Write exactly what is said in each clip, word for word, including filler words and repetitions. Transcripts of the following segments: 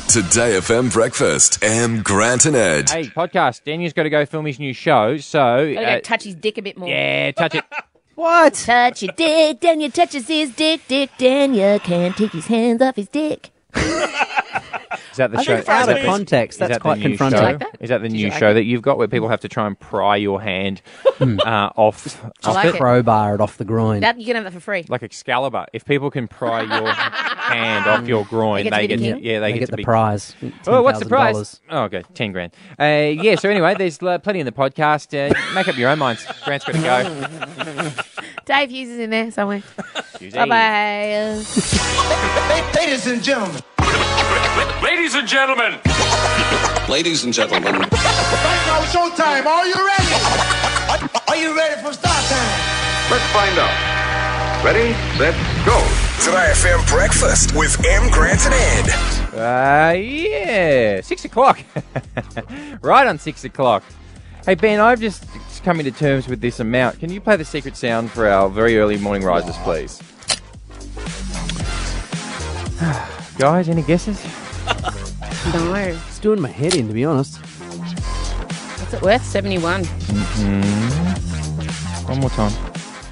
Today F M Breakfast, Am, Grant and Ed. Hey, podcast. Daniel's got to go film his new show, so... Gotta uh, go touch his dick a bit more. yeah, touch it. What? Touch your dick, Daniel touches his dick, dick, Daniel can't take his hands off his dick. Is that the I show? think it's out is of that context. the- is That's that the quite new confronting. show? Did you like that? Is that the Did new you like show it? that you've got where people have to try and pry your hand uh, off, I off like it? it. Crowbar it off the groin. That, you can have that for free. Like Excalibur. If people can pry your hand off your groin, They get to they be get, the to, king? yeah, they, they get, get to the be prize. Oh, what's the ten thousand prize? dollars. Oh, okay, ten grand. Uh, yeah. So anyway, there's uh, plenty in the podcast. Uh, make up your own minds. Grant's got to go. Dave Hughes is in there somewhere. Susie. Bye-bye. Ladies and gentlemen. Ladies and gentlemen. Ladies and gentlemen, Right now, showtime. Are you ready? Are you ready for start time? Let's find out. Ready, set, go. Today F M Breakfast with Am, Grant and Ed. Uh, yeah, six o'clock. Right on six o'clock. Hey, Ben, I've just coming to terms with this amount. Can you play the secret sound for our very early morning risers, please? Guys, any guesses? No. It's doing my head in, to be honest. What's it worth? seventy-one. One more time.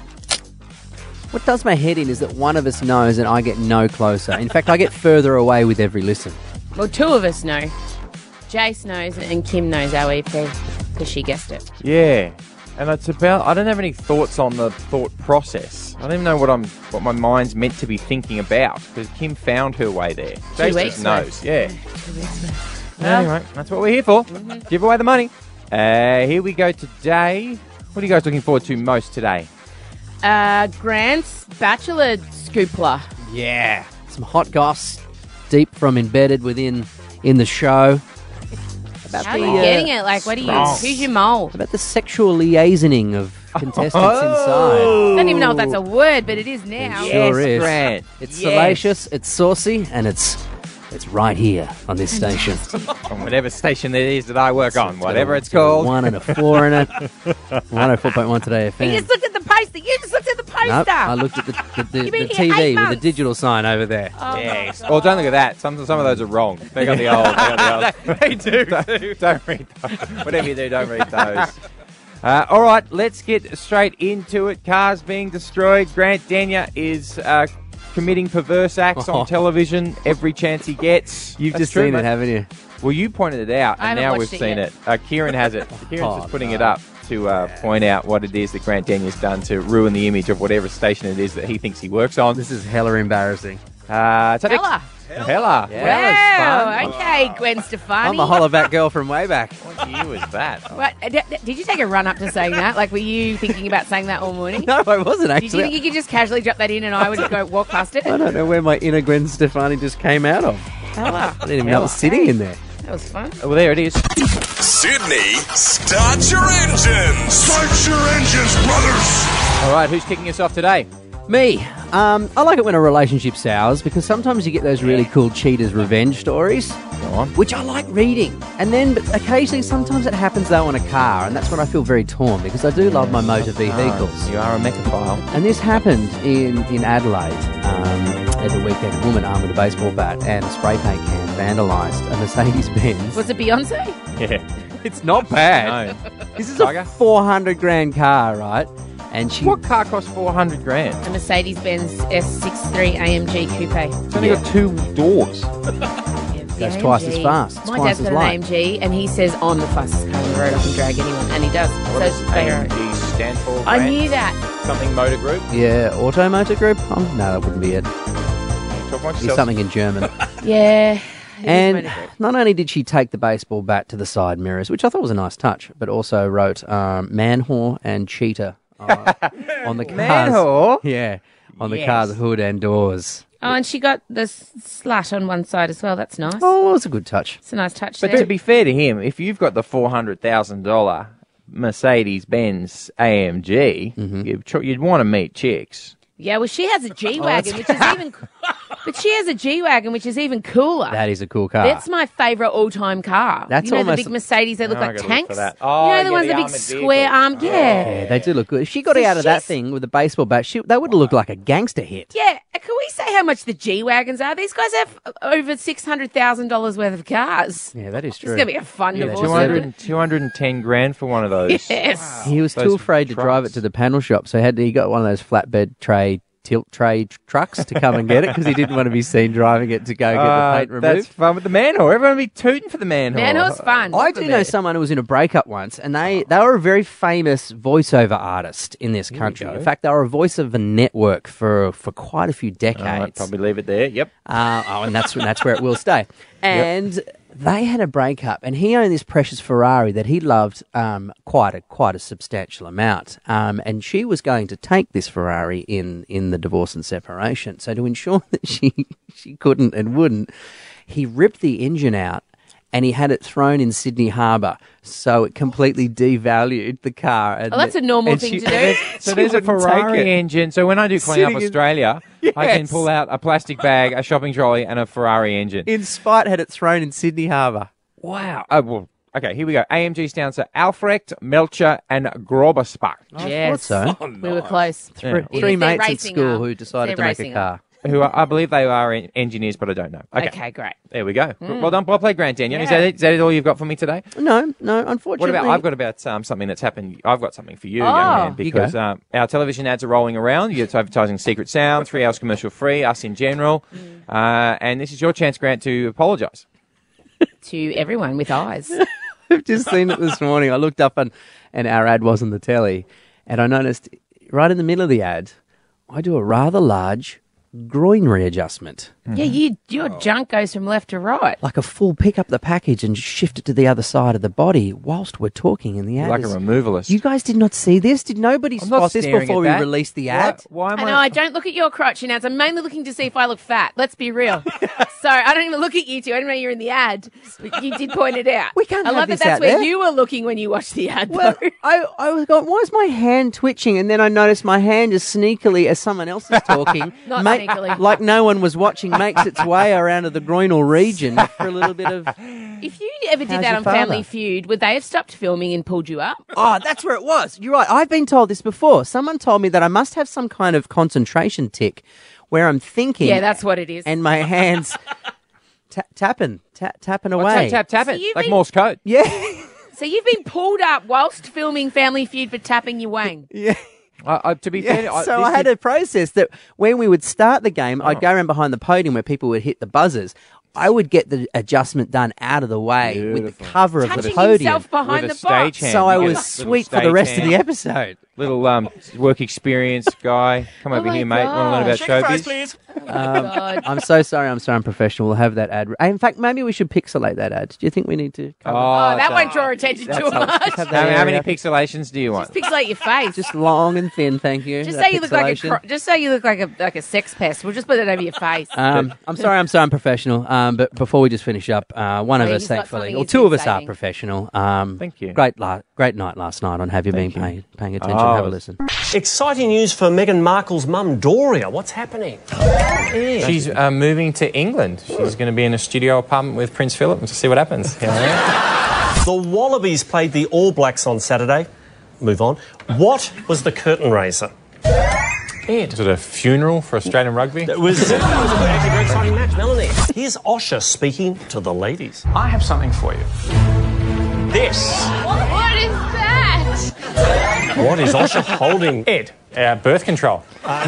What does my head in is that one of us knows and I get no closer. In fact, I get further away with every listen. Well, two of us know. Jace knows and Kim knows our E P because she guessed it. Yeah, and it's about. I don't have any thoughts on the thought process. I don't even know what I'm, what my mind's meant to be thinking about because Kim found her way there. Jace weeks just knows. Yeah. Two weeks ago. Anyway, that's what we're here for. Give away the money. Uh, here we go today. What are you guys looking forward to most today? Uh, Grant's Bachelor Scoopla. Yeah. Some hot goss deep from embedded within in the show. About How are the, you uh, getting it? Like, what are you? strong. Who's your mole? About the sexual liaisoning of contestants Oh. I don't even know if that's a word, but it is now. Yeah. Sure yes, is. Grant. It's Yes. salacious, it's saucy, and it's it's right here on this station. On whatever station it is that I work on, whatever it's called. One and a four in it. one oh four point one Today F M. You just looked at the poster. You just looked at the poster. Nope, I looked at the, the, the, You've been the here T V eight with the months. digital sign over there. Oh, my Yes. God. Well, don't look at that. Some some of those are wrong. They got the old. They got the old. They do. don't, don't read those. Whatever you do, don't read those. Uh, all right, let's get straight into it. Cars being destroyed. Grant Denyer is uh, committing perverse acts on television every chance he gets. You've That's just true, seen mate. it, haven't you? Well, you pointed it out, I and haven't now we've watched it seen yet. it. Uh, Kieran has it. Kieran's Oh, just putting no. it up to uh, point out what it is that Grant Denyer's done to ruin the image of whatever station it is that he thinks he works on. This is hella embarrassing. Uh, so next- Hella. Hella. Yeah. Hella's Wow. fun. Okay, Gwen Stefani. I'm the hollaback girl from way back. What year was that? What, uh, d- d- did you take a run up to saying that? Like, were you thinking about saying that all morning? No, I wasn't Did you actually. think you could just casually drop that in and I would go walk past it? I don't know where my inner Gwen Stefani just came out of. Hella. I didn't even know it was sitting in there. That was fun. Well, there it is. Sydney, start your engines. Start your engines, brothers. All right, who's kicking us off today? Me. Um, I like it when a relationship sours because sometimes you get those really cool cheaters' revenge stories, Go on. which I like reading. And then, but occasionally, sometimes it happens though on a car, and that's when I feel very torn because I do love my motor vehicles. Oh, you are a mechaphile. And this happened in, in Adelaide um, at the weekend. A woman armed with a baseball bat and a spray paint can vandalised a Mercedes-Benz. Was it Beyonce? Yeah. It's not bad. No. This is Tiger? a four hundred grand car, right? And she... What car costs four hundred grand? A Mercedes-Benz S sixty-three A M G Coupe. It's only Yeah. got two doors. That's twice as fast. It's My twice dad's as got an light. A M G, and he says on the fastest car on the road I can drag anyone, and he does. What does so they are. A M G stand for? I Grant? knew that. Something motor group? Yeah, Auto Motor Group? Um, no, that wouldn't be it. Talk amongst It's yourselves. something in German. Yeah. it is And motor group. not only did she take the baseball bat to the side mirrors, which I thought was a nice touch, but also wrote um, man whore and cheater uh, on the car's... Man whore? Yeah, on the Yes. car's hood and doors. Oh, and she got the s- slut on one side as well. That's nice. Oh, well, it was a good touch. It's a nice touch But there. to be fair to him, if you've got the four hundred thousand dollars Mercedes-Benz A M G, Mm-hmm. you'd, tr- you'd want to meet chicks. Yeah, well, she has a G-Wagon, which is even... But she has a G-Wagon, which is even cooler. That is a cool car. That's my favourite all-time car. That's you know almost- the big Mercedes, they look Oh, I like gotta look for tanks? that. Oh, you know the yeah, ones, the the big armoured square vehicles. arm, yeah. Yeah, they do look good. If she got So out of that she's- thing with a baseball bat, she, that would have looked like a gangster hit. Yeah, can we say how much the G-Wagons are? These guys have over six hundred thousand dollars worth of cars. Yeah, that is It's true. going to be a fun Yeah, divorce. two isn't hundred, it? two hundred ten grand for one of those. Yes. He was too Those afraid to drive it trucks. to the panel shop, so he, had to, he got one of those flatbed tray, tilt tray tr- trucks to come and get it because he didn't want to be seen driving it to go get Uh, the paint removed. that's fun with the manhole. Everyone will be tooting for the manhole. Manhole's fun. I do know someone who was in a breakup once, and they, they were a very famous voiceover artist in this country. go. In fact, they were a voice of a network for for quite a few decades. All right, probably leave it there. Yep. Uh, oh, and that's that's where it will stay. And they had a breakup, and he owned this precious Ferrari that he loved um, quite a quite a substantial amount. Um, and she was going to take this Ferrari in in the divorce and separation. So to ensure that she she couldn't and wouldn't, he ripped the engine out. And he had it thrown in Sydney Harbour, so it completely devalued the car. And Oh, that's a normal and thing she- to do. So She there's a wouldn't take Ferrari it. engine. So when I do Clean Up Sitting in- Australia, I can Yes. pull out a plastic bag, a shopping trolley, and a Ferrari engine. In spite, had it thrown in Sydney Harbour. Wow. Oh, well, okay, here we go. A M G stands for Alfrecht, Melcher, and Grobesbach. Yes. so. We were close. Yeah. It Three is their mates at racing school arm. who decided It's to their make a racing car. arm. Who are, I believe they are en- engineers, but I don't know. Okay, Okay, great. there we go. Well done. Well played, Grant Daniel. Is Yeah. that it? Is that it all you've got for me today? No, no, unfortunately. What about, I've got about um, something that's happened. I've got something for you, Oh. young man, You because go. um, our television ads are rolling around. You're advertising Secret Sound, three hours commercial free, us in general. Uh, and this is your chance, Grant, to apologise. To everyone with eyes. I've just seen it this morning. I looked up and, and our ad was on the telly, and I noticed right in the middle of the ad, I do a rather large groin readjustment. Yeah, you, your junk goes from left to right. Like a full pick up the package and shift it to the other side of the body whilst we're talking in the ad. Like a Is- removalist. You guys did not see this? Did nobody I'm not spot this staring before at we that. released the Why- ad? Why, am I I? know, I don't look at your crotch in ads. I'm mainly looking to see if I look fat. Let's be real. So I don't even look at you two. I don't know you're in the ad. But you did point it out. We can't I have love this that that's out where there. you were looking when you watched the ad, Well, though. I, I was going, why is my hand twitching? And then I noticed my hand just sneakily, as someone else is talking, Not ma- sneakily. like no one was watching, makes its way around to the groinal region for a little bit of... If you ever did How's that your on Family father? Feud, would they have stopped filming and pulled you up? Oh, that's where it was. You're right. I've been told this before. Someone told me that I must have some kind of concentration tick where I'm thinking... Yeah, that's what it is. And my hands ta- tapping, ta- tapping Well, away. tap, tap, tap So it. you've Like been- Morse code. Yeah. So you've been pulled up whilst filming Family Feud for tapping your wang. yeah. I, I, to be fair, Yeah, I, so this I had is- a process that when we would start the game, Oh. I'd go around behind the podium where people would hit the buzzers. I would get the adjustment done out of the way with Beautiful. the cover of the Touching podium. himself behind With a the box. stage hand. So You I get a was little sweet for the stage rest of hand. the episode. Little um, work experience guy. Come over my here, mate. Want to learn about gosh. showbiz? God. I'm so sorry. I'm so unprofessional. We'll have that ad. In fact, maybe we should pixelate that ad. Do you think we need to? Oh, Oh, that so- won't draw attention too helps. much. Just have How, that how many area. pixelations do you want? Just pixelate your face. Just long and thin, thank you. Just That say you look like a pixelation. cro- just say you look like a like a sex pest. We'll just put it over your face. Um, I'm sorry, I'm so unprofessional. Um, but before we just finish up, uh, one of Oh, us, he's got thankfully, something or he's two been of us are saving. professional. Um, Thank you. Great, la- great night last night on Have You Been Thank you. paying, paying attention? Oh, Have a it was- listen. Exciting news for Meghan Markle's mum, Doria. What's happening? She's uh, moving to England. She's going to be in a studio apartment with Prince Philip to see what happens. Yeah. The Wallabies played the All Blacks on Saturday. Move on. What was the curtain raiser? Ed. Was it a funeral for Australian rugby? It was, it was actually a very exciting match, Melanie. Here's Osher speaking to the ladies. I have something for you. This. What is that? What is Osher holding? Ed. Uh, birth control.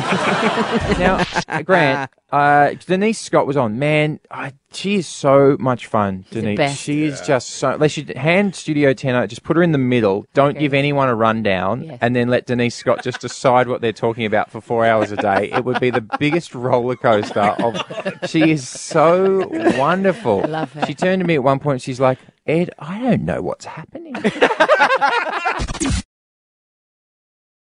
now, uh, Grant, uh, Denise Scott was on. Man, I, she is so much fun, the Denise. best. She is just so... They should hand Studio ten out, just put her in the middle, don't Okay. give anyone a rundown, Yes. and then let Denise Scott just decide what they're talking about for four hours a day. It would be the biggest roller coaster of... She is so wonderful. I love her. She turned to me at one point, she's like, Ed, I don't know what's happening.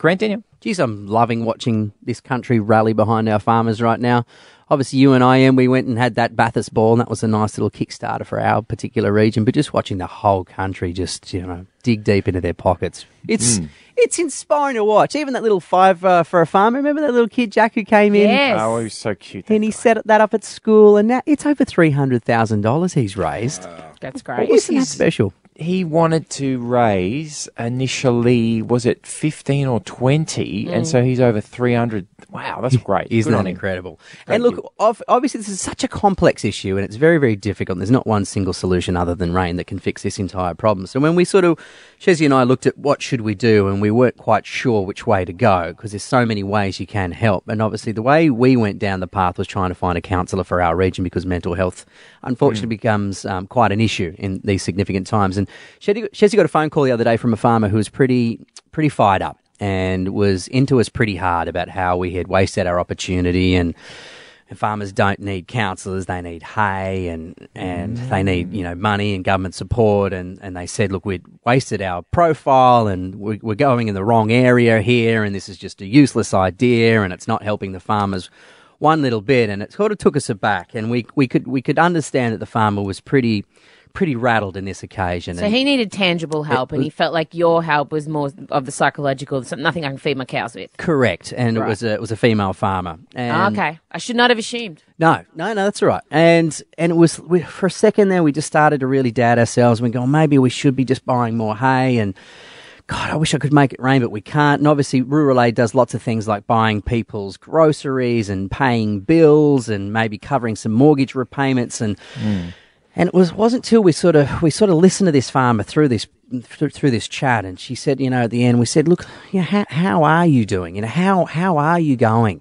Grant Daniel. Geez, I'm loving watching this country rally behind our farmers right now. Obviously, you and I, Em, we went and had that Bathurst ball, and that was a nice little Kickstarter for our particular region. But just watching the whole country just, you know, dig deep into their pockets. It's Mm. it's inspiring to watch. Even that little five uh, for a farmer. Remember that little kid, Jack, who came in? Yes. Oh, he was so cute. And he set that up at school, and now it's over three hundred thousand dollars he's raised. That's great. Isn't that his- special? He wanted to raise initially, was it fifteen or twenty? And so he's over three hundred. Wow, that's great. Isn't Good on that him. incredible? Thank and look, you. ob- obviously this is such a complex issue and it's very, very difficult. There's not one single solution other than rain that can fix this entire problem. So when we sort of, Shezzy and I looked at what should we do, and we weren't quite sure which way to go because there's so many ways you can help. And obviously the way we went down the path was trying to find a counsellor for our region because mental health unfortunately becomes um, quite an issue in these significant times. And Shezzy Shezzy got a phone call the other day from a farmer who was pretty, pretty fired up and was into us pretty hard about how we had wasted our opportunity, and, and farmers don't need counsellors, they need hay and and they need, you know, money and government support, and, and they said, look, we'd wasted our profile and we, we're going in the wrong area here, and this is just a useless idea and it's not helping the farmers one little bit. And it sort of took us aback, and we we could we could understand that the farmer was pretty pretty rattled in this occasion. So and he needed tangible help, and was- he felt like your help was more of the psychological, so nothing I can feed my cows with. correct, and Right. it was a it was a female farmer. And Ah, okay. I should not have assumed. No, no, no, that's all right. And and it was we, for a second there, we just started to really doubt ourselves. We go, maybe we should be just buying more hay. And God, I wish I could make it rain, but we can't. And obviously, Rural Aid does lots of things like buying people's groceries and paying bills and maybe covering some mortgage repayments. And and it was wasn't till we sort of we sort of listened to this farmer through this through, through this chat, and she said, you know, at the end, we said, look, you know, how how are you doing? You know, how how are you going?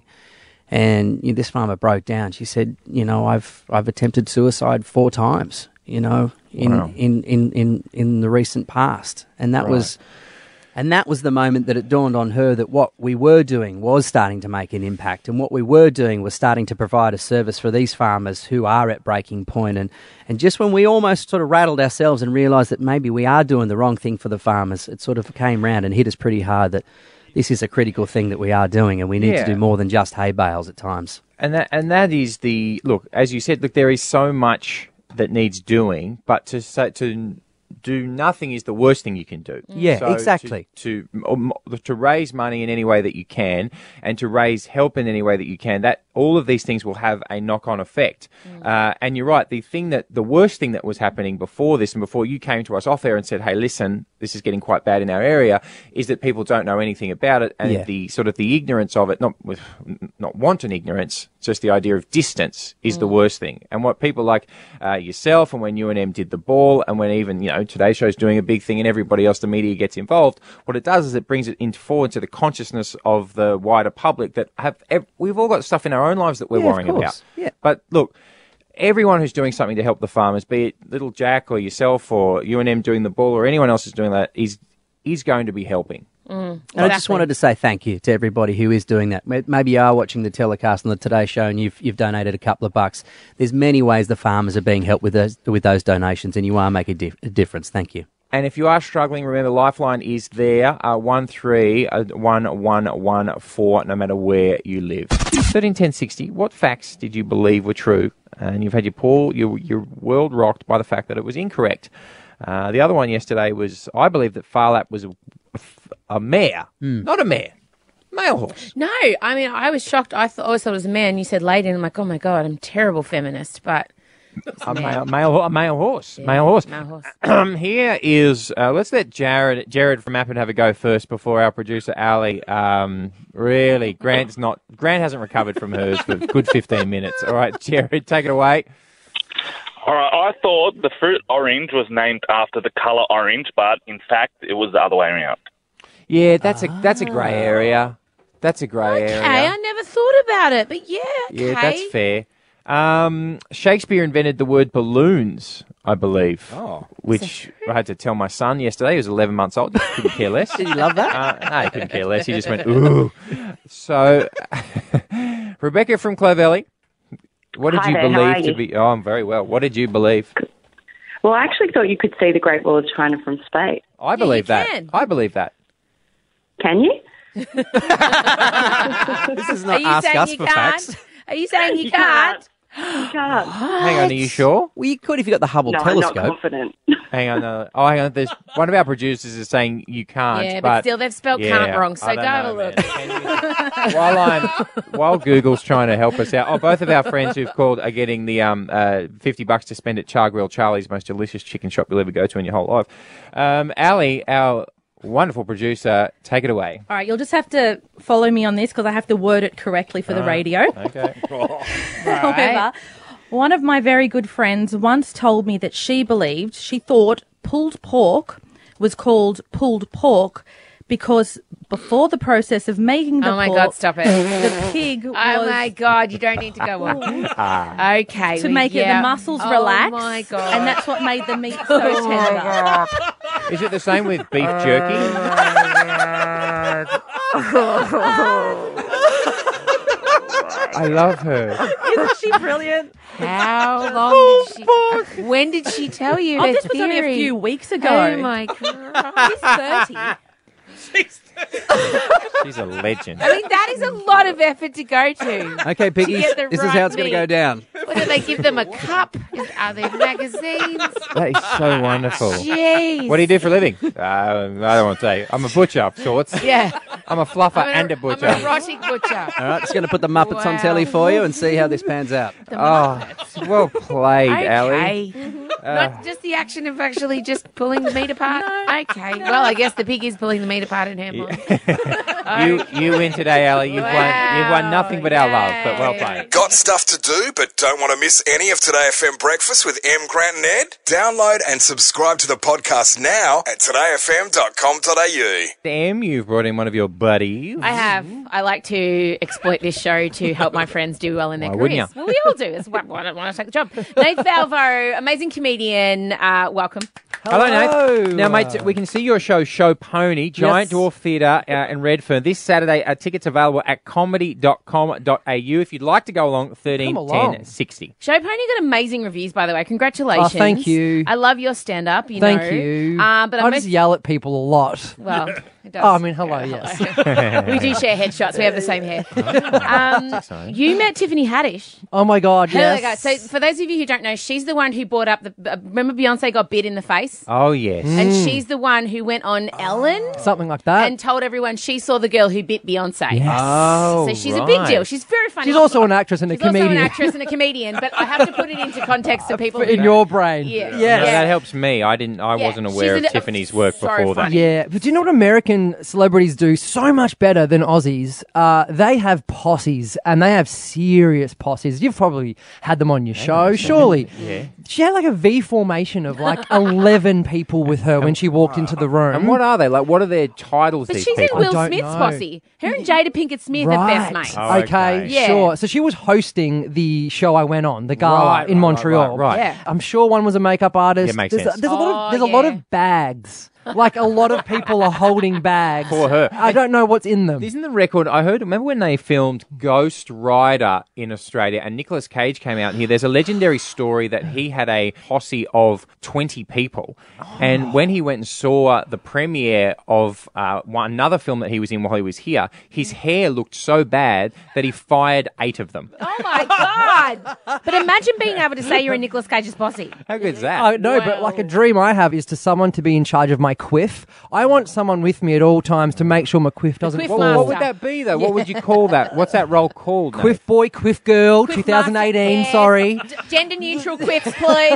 And you know, this farmer broke down. She said, you know, I've I've attempted suicide four times, you know, in Wow. in, in, in, in the recent past. And that Right. was and that was the moment that it dawned on her that what we were doing was starting to make an impact, and what we were doing was starting to provide a service for these farmers who are at breaking point. And, and just when we almost sort of rattled ourselves and realised that maybe we are doing the wrong thing for the farmers, it sort of came round and hit us pretty hard that this is a critical thing that we are doing, and we need Yeah. to do more than just hay bales at times. And that and that is the look, as you said, look, there is so much that needs doing, but to say to do nothing is the worst thing you can do. Yeah, So exactly. To, to um, to raise money in any way that you can, and to raise help in any way that you can, that all of these things will have a knock-on effect. Uh, and you're right. The thing that the worst thing that was happening before this, and before you came to us off air and said, "Hey, listen, this is getting quite bad in our area," is that people don't know anything about it, and Yeah. the sort of the ignorance of it, not with not wanton ignorance, just the idea of distance is the worst thing. And what people like uh, yourself, and when U N M did the ball, and when even you know Today Show's doing a big thing, and everybody else, the media gets involved, what it does is it brings it into forward to the consciousness of the wider public that have ev- we've all got stuff in our own lives that we're Yeah, of worrying course. about. Yeah. But look, everyone who's doing something to help the farmers, be it little Jack or yourself or U N M doing the ball or anyone else who's doing that, is is going to be helping. And I just wanted to say thank you to everybody who is doing that. May- Maybe you are watching the telecast on the Today Show and you've you've donated a couple of bucks. There's many ways the farmers are being helped with those with those donations, and you are making a, dif- a difference. Thank you. And if you are struggling, remember Lifeline is there, uh, one three one one one four, no matter where you live. thirteen ten sixty, what facts did you believe were true? And you've had your pool, your, your world rocked by the fact that it was incorrect. Uh, the other one yesterday was, I believe that Phar Lap was a, a mare, not a mare, male horse. No, I mean, I was shocked. I th- always thought it was a man. You said lady, and I'm like, oh my God, I'm a terrible feminist, but it's a A man. male, male, a male horse, male horse. Male horse. Um, here is, uh, let's let Jared, Jared from Appen have a go first before our producer Ali. Um, really, Grant's not, Grant hasn't recovered from hers for a good fifteen minutes. All right, Jared, take it away. All right, I thought the fruit orange was named after the colour orange, but in fact, it was the other way around. Yeah, that's a that's a grey area. That's a grey Okay, area. I never thought about it, but yeah, okay. Yeah, that's fair. Um, Shakespeare invented the word balloons, I believe. Oh, which I had to tell my son yesterday. He was eleven months old. Just couldn't care less. Did you love that? Uh, no, he couldn't care less. He just went, ooh. So, Rebecca from Clovelly, what did Hi you there, how are believe to you? be... Oh, I'm very well. What did you believe? Well, I actually thought you could see the Great Wall of China from space. I believe you that. can. I believe that. Can you? This is Are not you ask saying us you for can't? facts. Are you saying you, You can't? You can't. Hang on, are you sure? Well, you could if you got the Hubble No, I'm telescope. not confident. Hang on. No. Oh, hang on. There's one of our producers is saying you can't. Yeah, but still, they've spelled yeah, can't wrong, so I go don't have a know, look. man. Can you- while I'm while Google's trying to help us out, oh, both of our friends who've called are getting the um uh, fifty bucks to spend at Char Grill Charlie's, most delicious chicken shop you'll ever go to in your whole life. Um, Ali, our wonderful producer, take it away. All right, you'll just have to follow me on this because I have to word it correctly for the radio. Okay. However, one of my very good friends once told me that she believed, she thought pulled pork was called pulled pork because before the process of making the Oh my pork, God, stop it. the pig was... Oh my God, you don't need to go on. Okay. to we- make it yeah. the muscles oh relax. my God. And that's what made the meat so tender. Is it the same with beef jerky? I love her. Isn't she brilliant? How long did she... When did she tell you Oh, her this was only a theory? few weeks ago. Oh my God. She's thirty. She's a legend. I mean, that is a lot of effort to go to. Okay, piggies, get the this is right how it's going to meat. go down. What do they give them a cup? Are there magazines? That is so wonderful. Jeez. What do you do for a living? Uh, I don't want to say. I'm a butcher of sorts. Yeah. I'm a fluffer I'm and a I'm butcher. an erotic butcher. All right, just going to put the Muppets on Wow. telly for you and see how this pans out. Oh, well played, Ali. Okay. Not just the action of actually just pulling the meat apart. Okay. Well, I guess the pig is pulling the meat apart in her mind. You you win today, Ali. You've won. You've won nothing but our love. But well played. Got stuff to do but don't want to miss any of Today F M Breakfast with M. Grant and Ed? Download and subscribe to the podcast now at today f m dot com dot a u. Em, you've brought in one of your buddies. I have. I like to exploit this show to help my friends do well in their Why wouldn't careers. ya? Well, we all do. It's why why don't want to take the job. Nate Valvo, amazing comedian. Uh, welcome. Hello, Nate. Now, mate, we can see your show, Show Pony, Giant Yes. Dwarf Theatre uh, in Redfern, this Saturday. Uh, tickets available at comedy dot com dot a u. If you'd like to go along, thirteen Come along. ten sixty. Show Pony got amazing reviews, by the way. Congratulations. Oh, thank you. I love your stand-up, you Thank know. you. Uh, but I I'm just most... yell at people a lot. Well, it does. Oh, I mean, hello, yes. we do share headshots. We have the same hair. Um, you met Tiffany Haddish. Oh, my God, There we yes. go. So for those of you who don't know, she's the one who brought up the. Uh, remember, Beyonce got bit in the face, Oh, yes. and she's the one who went on Ellen Something like that. and told everyone she saw the girl who bit Beyonce. Oh, So she's a big right. deal. She's very funny. She's also an actress and a She's comedian. also an actress and a comedian, but I have to put it into context so people In who your brain. Yeah. No, Yeah. that helps me. I didn't. I Yeah. wasn't aware She's of an- Tiffany's work so before that. funny. Yeah, but do you know what American celebrities do so much better than Aussies? Uh, they have posses, and they have serious posses. You've probably had them on your show, surely. Yeah. She had like a V formation of like eleven people with her when she walked into the room. And what are they? Like, what are their titles, But these she's in people? Will I don't Smith's know. posse. Her and Jada Pinkett Smith are best mates. Oh, okay, okay. Yeah. sure. So she was hosting the show I went on, the gala Right, in right, Montreal. right, right. Yeah. I'm sure one was a makeup artist. Yeah, makes there's sense. A, there's a lot Oh, of there's a lot yeah. of bags. Like a lot of people are holding bags. For her. I don't know what's in them. Isn't the record? I heard. Remember when they filmed Ghost Rider in Australia, and Nicolas Cage came out here? There's a legendary story that he had a posse of twenty people, and when he went and saw the premiere of uh, one, another film that he was in while he was here, his hair looked so bad that he fired eight of them. Oh my god! But imagine being able to say you're in Nicolas Cage's posse. How good is that? I know, but like a dream I have is to someone to be in charge of my quiff. I want someone with me at all times to make sure my quiff doesn't quiff fall. master. What would that be though? What would you call that? What's that role called? Nate? Quiff boy, quiff girl, Quiff twenty eighteen, master, sorry. yes. D- gender neutral quiffs, please.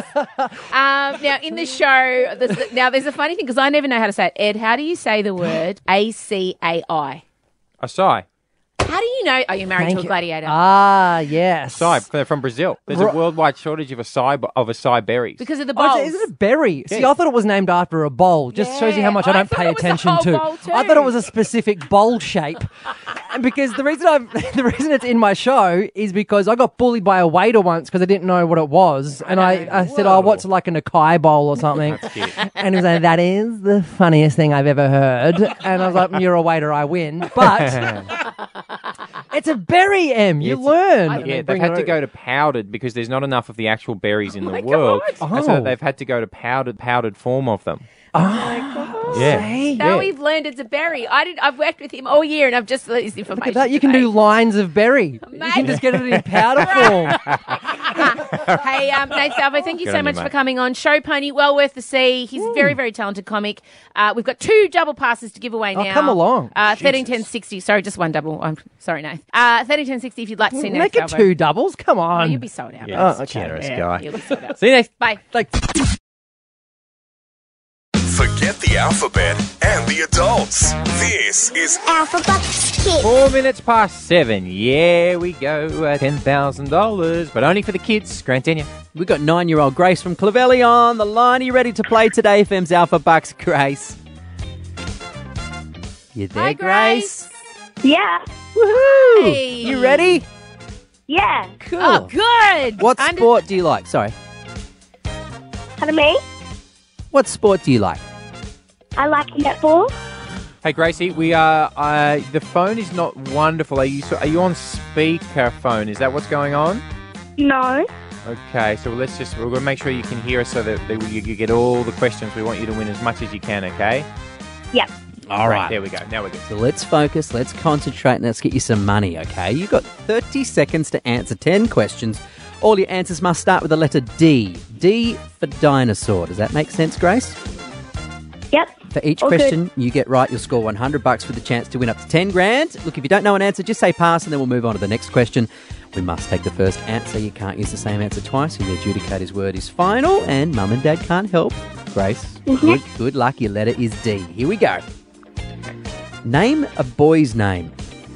um, now, in the show, there's, now there's a funny thing because I never know how to say it. Ed, how do you say the word A C A I? Asai. How do you know? Are you married Thank to a you. gladiator? Ah, yes. Asai. They're from Brazil. There's a Ro- worldwide shortage of acai of acai berries. because of the Oh, bowls. is it- is it a berry? See, Yeah. I thought it was named after a bowl. Just shows you how much I Yeah, I don't thought pay it was the attention whole to. bowl too. I thought it was a specific bowl shape. And because the reason I'm the reason it's in my show is because I got bullied by a waiter once because I didn't know what it was, and I, I said, "Oh, what's like an acai bowl or something?" And he was like, "That is the funniest thing I've ever heard." And I was like, "You're a waiter, I win." But it's a berry, M. You It's- learn. Yeah, And then they've bring had it to o- go to powdered because there's not enough of the actual berries in my the world. God. And so Oh. they've had to go to powdered powdered form of them. Oh, Yeah. See? Now Yeah. we've learned it's a berry. I did. I've worked with him all year, and I've just learned this information. Look at that. You can do lines of berry. You Mate. can just get it in powder form. Hey, um, Nate Salvo, thank you Good so on you, much for mate. coming on. Show Pony, well worth the see. He's a very, very talented comic. Uh, we've got two double passes to give away Oh, now. come along. Uh, thirteen ten sixty. Sorry, just one double. I'm sorry, Nate. Uh, thirteen ten sixty if you'd like to see Nate Make it Salvo. two doubles. Come Oh, on. you'll be sold out. Yeah, Oh, okay. generous Yeah, guy. you'll be sold out. See you next. Bye. Thanks. Forget the alphabet and the adults. This is Alpha Bucks Kids. Four minutes past seven. Yeah, we go. Uh, ten thousand dollars, but only for the kids. Grant Daniel. We've got nine-year-old Grace from Clovelly on the line. Are you ready to play Today F M's Alpha Bucks, Grace? You there, Hi, Grace. Yeah. Woohoo! Hey. You ready? Yeah. Cool. Oh, good. What Under- sport do you like? Sorry. Pardon me? What sport do you like? I like netball. Hey, Gracie, we are. Uh, the phone is not wonderful. Are you? so- Are you on speaker phone? Is that what's going on? No. Okay, so let's just. We're going to make sure you can hear us so that, that you, you get all the questions. We want you to win as much as you can. Okay. Yep. All Right, there we go. Now we're good. So let's focus, let's concentrate, and let's get you some money, okay? You've got thirty seconds to answer ten questions. All your answers must start with the letter D. D for dinosaur. Does that make sense, Grace? Yep. For each All good. question you get right, you'll score one hundred bucks with the chance to win up to ten grand. Look, if you don't know an answer, just say pass and then we'll move on to the next question. We must take the first answer. You can't use the same answer twice. The adjudicator's word is final, and Mum and Dad can't help. Grace, good, good luck. Your letter is D. Here we go. Name a boy's name.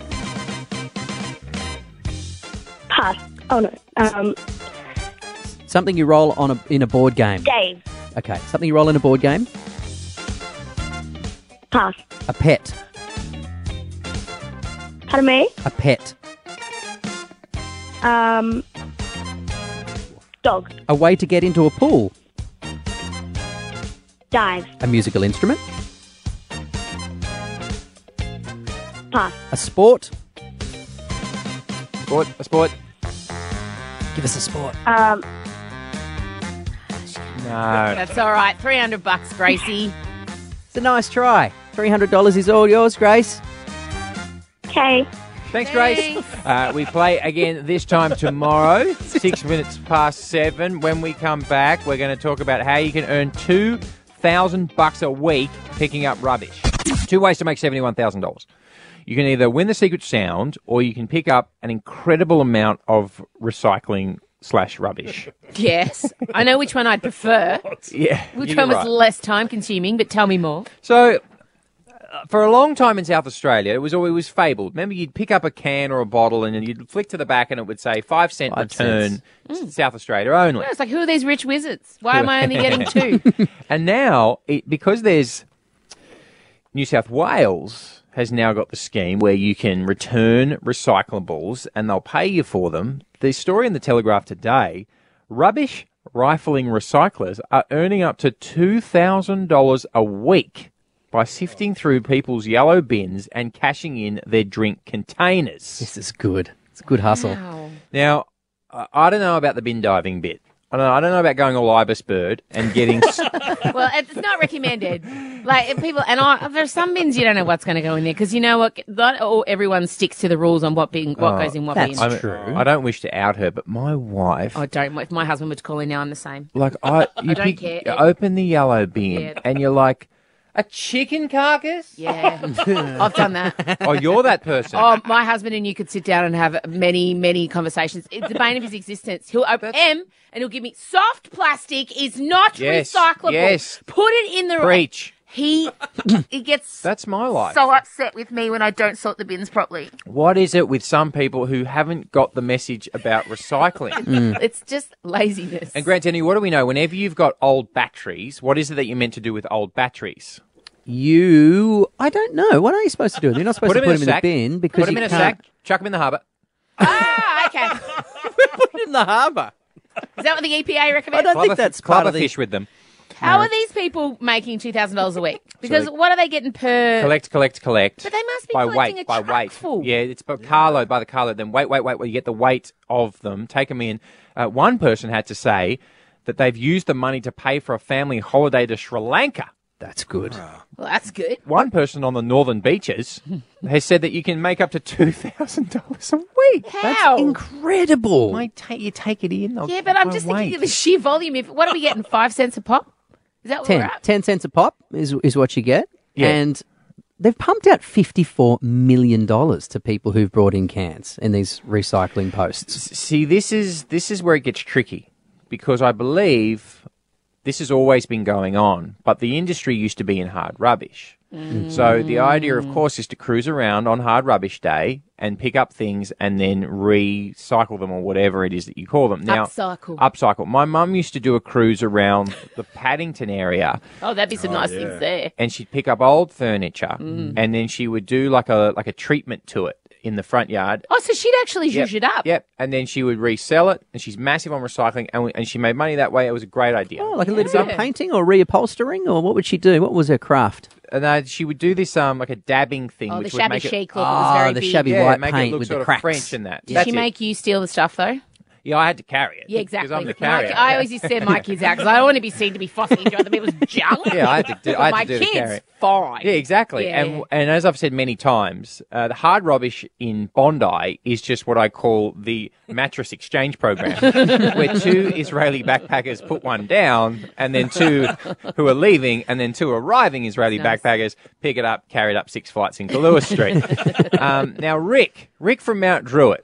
Pass. Oh, no. Um, Something you roll on a, in a board game. Dave. Okay, something you roll in a board game. Pass. A pet. Pardon me? A pet. Um, dog. A way to get into a pool. Dive. A musical instrument. Pass. A sport. Sport. A sport. Give us a sport. Um, No. That's all right. three hundred bucks, Gracie. It's a nice try. three hundred dollars is all yours, Grace. okay. Thanks, Grace. Uh, we play again this time tomorrow, six minutes past seven. When we come back, we're going to talk about how you can earn two thousand bucks a week picking up rubbish. Two ways to make seventy-one thousand dollars. You can either win the secret sound, or you can pick up an incredible amount of recycling slash rubbish. Yes. I know which one I'd prefer. Yeah, Which you're one was right. less time consuming, but tell me more. So, uh, for a long time in South Australia, it was always was fabled. Remember, you'd pick up a can or a bottle and then you'd flick to the back and it would say five cent Five return, cents. South Australia only. It's like, who are these rich wizards? Why am I only getting two? And now, it, because there's New South Wales has now got the scheme where you can return recyclables and they'll pay you for them. The story in the Telegraph today, rubbish rifling recyclers are earning up to two thousand dollars a week by sifting through people's yellow bins and cashing in their drink containers. This is good. It's a good hustle. Wow. Now, I I don't know about the bin diving bit. I don't know, I don't know about going all ibis bird and getting... s- Well, it's not recommended. Like if people, and I, there's some bins you don't know what's going to go in there because you know what? Not all, everyone sticks to the rules on what bin, what Oh, goes in what that's bin. true. True. I don't wish to out her, but my wife... Oh, don't. If my husband would call in now, I'm the same. Like I, you don't pick, care. you open the yellow bin Yeah. and you're like, a chicken carcass? Yeah, I've done that. Oh, you're that person. Oh, my husband and you could sit down and have many, many conversations. It's the bane of his existence. He'll open M and he'll give me soft plastic is not Yes, recyclable. yes. Put it in the Preach. He he gets That's my life. so upset with me when I don't sort the bins properly. What is it with some people who haven't got the message about recycling? It's just laziness. And Grant Denny, what do we know? Whenever you've got old batteries, what is it that you're meant to do with old batteries? You, I don't know. What are you supposed to do? You're not supposed to put them in, the sack. bin because Put them you in a can't sack, chuck them in the harbour. Ah, okay. put them in the harbour. Is that what the E P A I recommends? don't Club think a, that's club part a of the. fish with them. How are these people making two thousand dollars a week? Because So they- what are they getting per? Collect, collect, collect. But they must be by collecting weight, a by truck weight. full. Yeah, it's by carload, by the carload. Then wait, wait, wait. Well, you get the weight of them. Take them in. Uh, one person had to say that they've used the money to pay for a family holiday to Sri Lanka That's good. Well, that's good. One person on the northern beaches has said that you can make up to two thousand dollars a week. How? Incredible. Mate, take, you take it in. They'll Yeah, but I'm go just away. thinking of the sheer volume. If What are we getting, five cents a pop? Is that what we're Ten. at? Ten cents a pop is is what you get. Yeah. And they've pumped out fifty-four million dollars to people who've brought in cans in these recycling posts. See, this is this is where it gets tricky, because I believe this has always been going on, but the industry used to be in hard rubbish. Mm. So the idea, of course, is to cruise around on hard rubbish day and pick up things and then recycle them, or whatever it is that you call them. Now, Upcycle. Upcycle. My mum used to do a cruise around the Paddington area, Oh, that'd be some nice things there. and she'd pick up old furniture, Mm. and then she would do like a like a treatment to it in the front yard. Oh, so she'd actually Yep, zhuzh it up. Yep, and then she would resell it, and she's massive on recycling, and, we, and she made money that way. It was a great idea. Oh, like a little bit of painting or reupholstering, or what would she do? What was her craft? And uh, she would do this um like a dabbing thing, Oh, the which would shabby make it, chic look was very the big. shabby yeah, white make paint it look with sort the of cracks. French and that. Did That's she it. make you steal the stuff, though? Yeah, I had to carry it. Yeah, Because exactly. I'm the Mike, carrier. I always used to send my kids out because I don't want to be seen to be fussing into other people's junk. Yeah, I had to do- I had my to do the kids, carry. fine. Yeah, exactly. Yeah, and yeah. and as I've said many times, uh, the hard rubbish in Bondi is just what I call the mattress exchange program, where two Israeli backpackers put one down, and then two who are leaving, and then two arriving Israeli Nice. backpackers pick it up, carry it up six flights in Kahlua Street. um, now, Rick, Rick from Mount Druitt,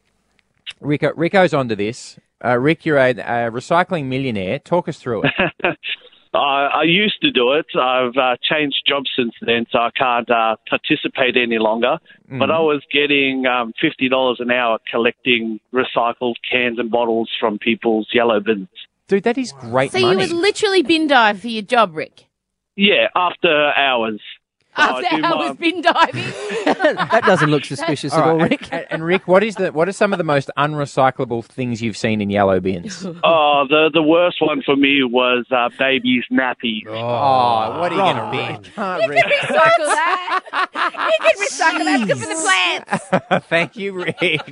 Rico, Rico's onto this. Uh, Rick, you're a, a recycling millionaire. Talk us through it. I, I used to do it. I've uh, changed jobs since then, so I can't uh, participate any longer. Mm. But I was getting um, fifty dollars an hour collecting recycled cans and bottles from people's yellow bins. Dude, that is great So money. you would literally bin dive for your job, Rick? Yeah, after hours. So I After do my- hours bin diving? That doesn't look suspicious at all, right, Rick. And, and Rick, what is the what are some of the most unrecyclable things you've seen in yellow bins? Oh, the the worst one for me was uh, baby's nappy. Oh, what are you going to bin? You can recycle that. You can recycle that. It's good for the plants. Thank you, Rick.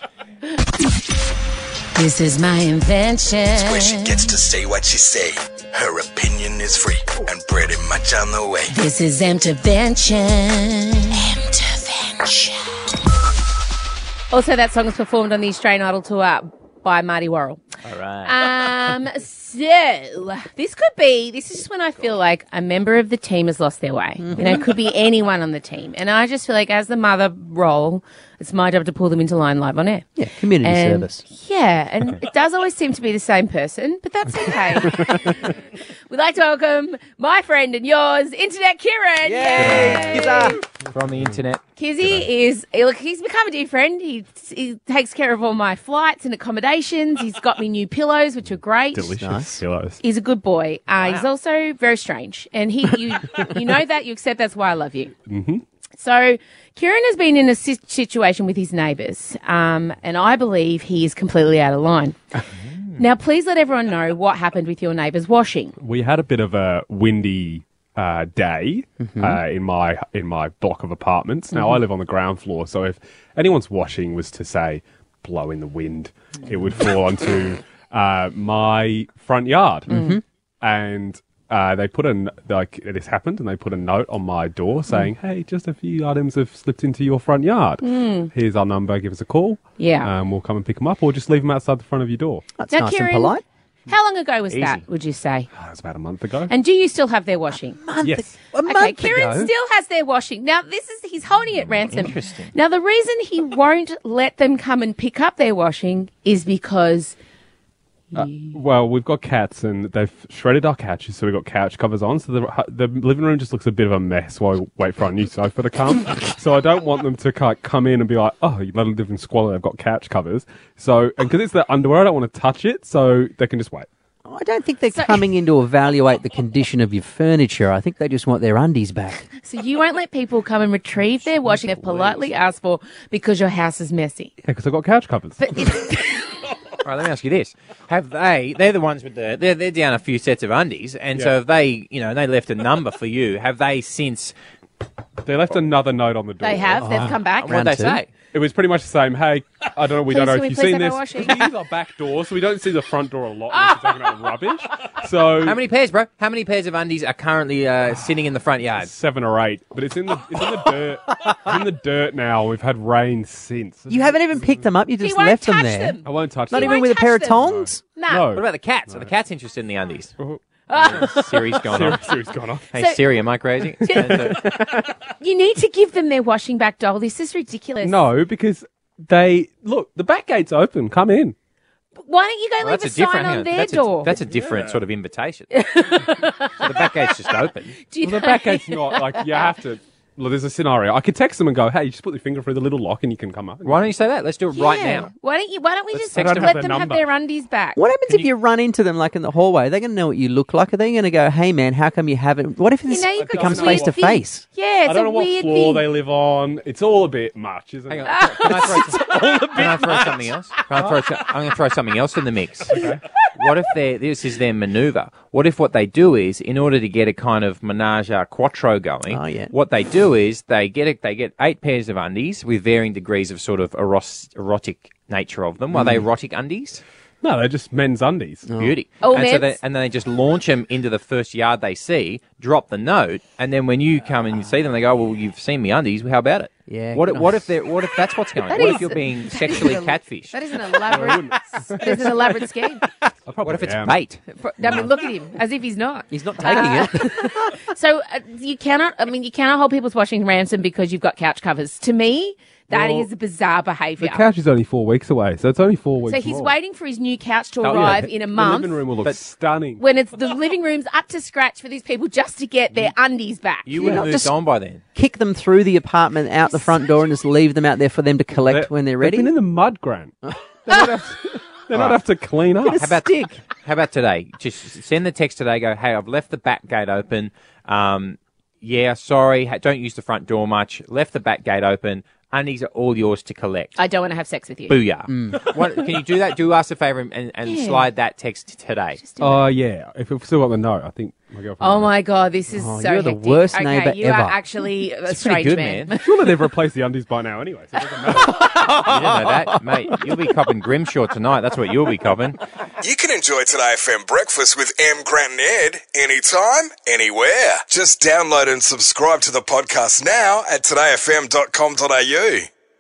This is my invention. It's where she gets to say what she say. Her opinion is free and pretty much on the way. This is intervention. Intervention. Also, that song was performed on the Australian Idol tour by Marty Worrell. All right. Um, so this could be, this is just when I feel like a member of the team has lost their way. You know, it could be anyone on the team. And I just feel like as the mother role, it's my job to pull them into line live on air. Yeah, community And- service. Yeah, and it does always seem to be the same person, but that's okay. We'd like to welcome my friend and yours, Internet Kieran. Yay! From the internet. Kizzy is, eh, look, he's become a dear friend. He, he takes care of all my flights and accommodations. He's got me new pillows, which are great. Delicious pillows. He's a good boy. Uh, He's also very strange. And he, you, you know that, you accept that's why I love you. Mm-hmm. So Kieran has been in a si- situation with his neighbours, um, and I believe he is completely out of line. Now, please let everyone know what happened with your neighbour's washing. We had a bit of a windy uh, day Mhm. uh, in my in my block of apartments. Now I Mhm. live on the ground floor, so if anyone's washing was to say blow in the wind, it would fall onto uh, my front yard, Mhm. and. Uh, they put a n- like this happened, and they put a note on my door saying, "Hey, just a few items have slipped into your front yard. Mm. Here's our number. Give us a call. Yeah. um, we'll come and pick them up, or just leave them outside the front of your door." That's Now, Kieran, how long ago was Easy. that, would you say? That was about a month ago. And do you still have their washing? Yes. Okay, Kieran still has their washing. Now, this is, he's holding it ransom. Interesting. Now, the reason he won't let them come and pick up their washing is because Uh, well, we've got cats, and they've shredded our couches, so we've got couch covers on. So the the living room just looks a bit of a mess while we wait for our new sofa to come. So I don't want them to like, come in and be like, "Oh, you let them live in squalor. They've got couch covers." So, and because it's their underwear, I don't want to touch it, so they can just wait. I don't think they're coming in to evaluate the condition of your furniture. I think they just want their undies back. so you won't let people come and retrieve their washing they've politely asked for because your house is messy. Yeah, because I've got couch covers. All right, let me ask you this: Have they? They're the ones with the. They're, they're down a few sets of undies, and so Yeah. have they, you know, they left a number for you. Have they since? They left another note on the door. They have. They've come back. What'd they say? It was pretty much the same. Hey, I don't know. We Please, don't know can if we you've please seen have this. our washing? We use our back door, so we don't see the front door a lot unless you're taking out rubbish. So How many pairs, bro? How many pairs of undies are currently uh, sitting in the front yard? seven or eight, but it's in the it's in the dirt. It's in the dirt now. We've had rain since. You haven't even picked them up. You just won't left them touch there. them. I won't touch Not them. even with a touch pair of them. tongs. No. No. What about the cats? Are the cats interested in the undies? Oh, Siri's gone Siri- off. Siri's gone off. Hey So- Siri, am I crazy? You need to give them their washing back doll. This is ridiculous. No, because they look. The back gate's open. Come in. Why don't you go Well, leave that's a, a sign different. on hang on, their that's door? A, that's a different sort of invitation. So the back gate's just open. Do you Well, the know- back gate's not like you have to. Look, there's a scenario. I could text them and go, "Hey, you just put your finger through the little lock and you can come up." Why don't you say that? Let's do it right Yeah. now. Why don't you? Why don't we Let's just text let them. them I don't have have their number. their undies back? What happens if you run into them like in the hallway? They're going to know what you look like. Are they going to go, "Hey, man, how come you haven't?" What if this You know, you've got becomes this weird face to thing. face? Yeah, I it's don't a know what weird floor thing. they live on. It's all a bit much, isn't Hang it? on. Can I throw, some, can I throw something else? Can I throw so- I'm going to throw something else in the mix. Okay. What if they this is their manoeuvre? What if what they do is, in order to get a kind of menage a quattro going, Oh, yeah. what they do is they get a, they get eight pairs of undies with varying degrees of sort of eros, erotic nature of them. Are they erotic undies? No, they're just men's undies. Beauty. Oh, and so men's? they, and then they just launch them into the first yard they see, drop the note, and then when you come and you see them, they go, "Well, you've seen me undies. How about it?" Yeah, What, good if- what on- if they What if that's what's going on? That What is- if you're being that is sexually a- catfished? That is an elaborate. that is an elaborate scheme. What if it's am. bait? For- I mean, look at him as if he's not. He's not taking Uh, it. So uh, you cannot. I mean, you cannot hold people's washing ransom because you've got couch covers. To me, that is Well, bizarre The behaviour. couch is only four weeks away, so it's only four weeks. So he's more. waiting for his new couch to Oh, yeah. arrive in a The month. living room will look But- stunning. When it's the living room's up to scratch for these people just to get their undies back. You would have not moved just- on by then. Kick them through the apartment, out the front door, and just leave them out there for them to collect They're- when they're They've ready. been in the mud, Grant. They not have to, they not have to clean up. How about How about today? Just send the text today. Go, hey, I've left the back gate open. Um, yeah, sorry, ha- don't use the front door much. Left the back gate open. Undies are all yours to collect. I don't want to have sex with you. Booyah. What, can you do that? Do us a favour and, and Yeah. slide that text today. Oh, yeah. If we've still got the note, I think my girlfriend. Oh my god, this is Oh, so you're the hectic. worst okay, neighbour you ever. are actually a It's pretty strange good, man. man. Surely they've replaced the undies by now anyway, so it doesn't matter. You didn't know that, mate. You'll be copping Grimshaw tonight. That's what you'll be copping. You can enjoy Today F M Breakfast with M, Grant and Ed anytime, anywhere. Just download and subscribe to the podcast now at today f m dot com dot a u.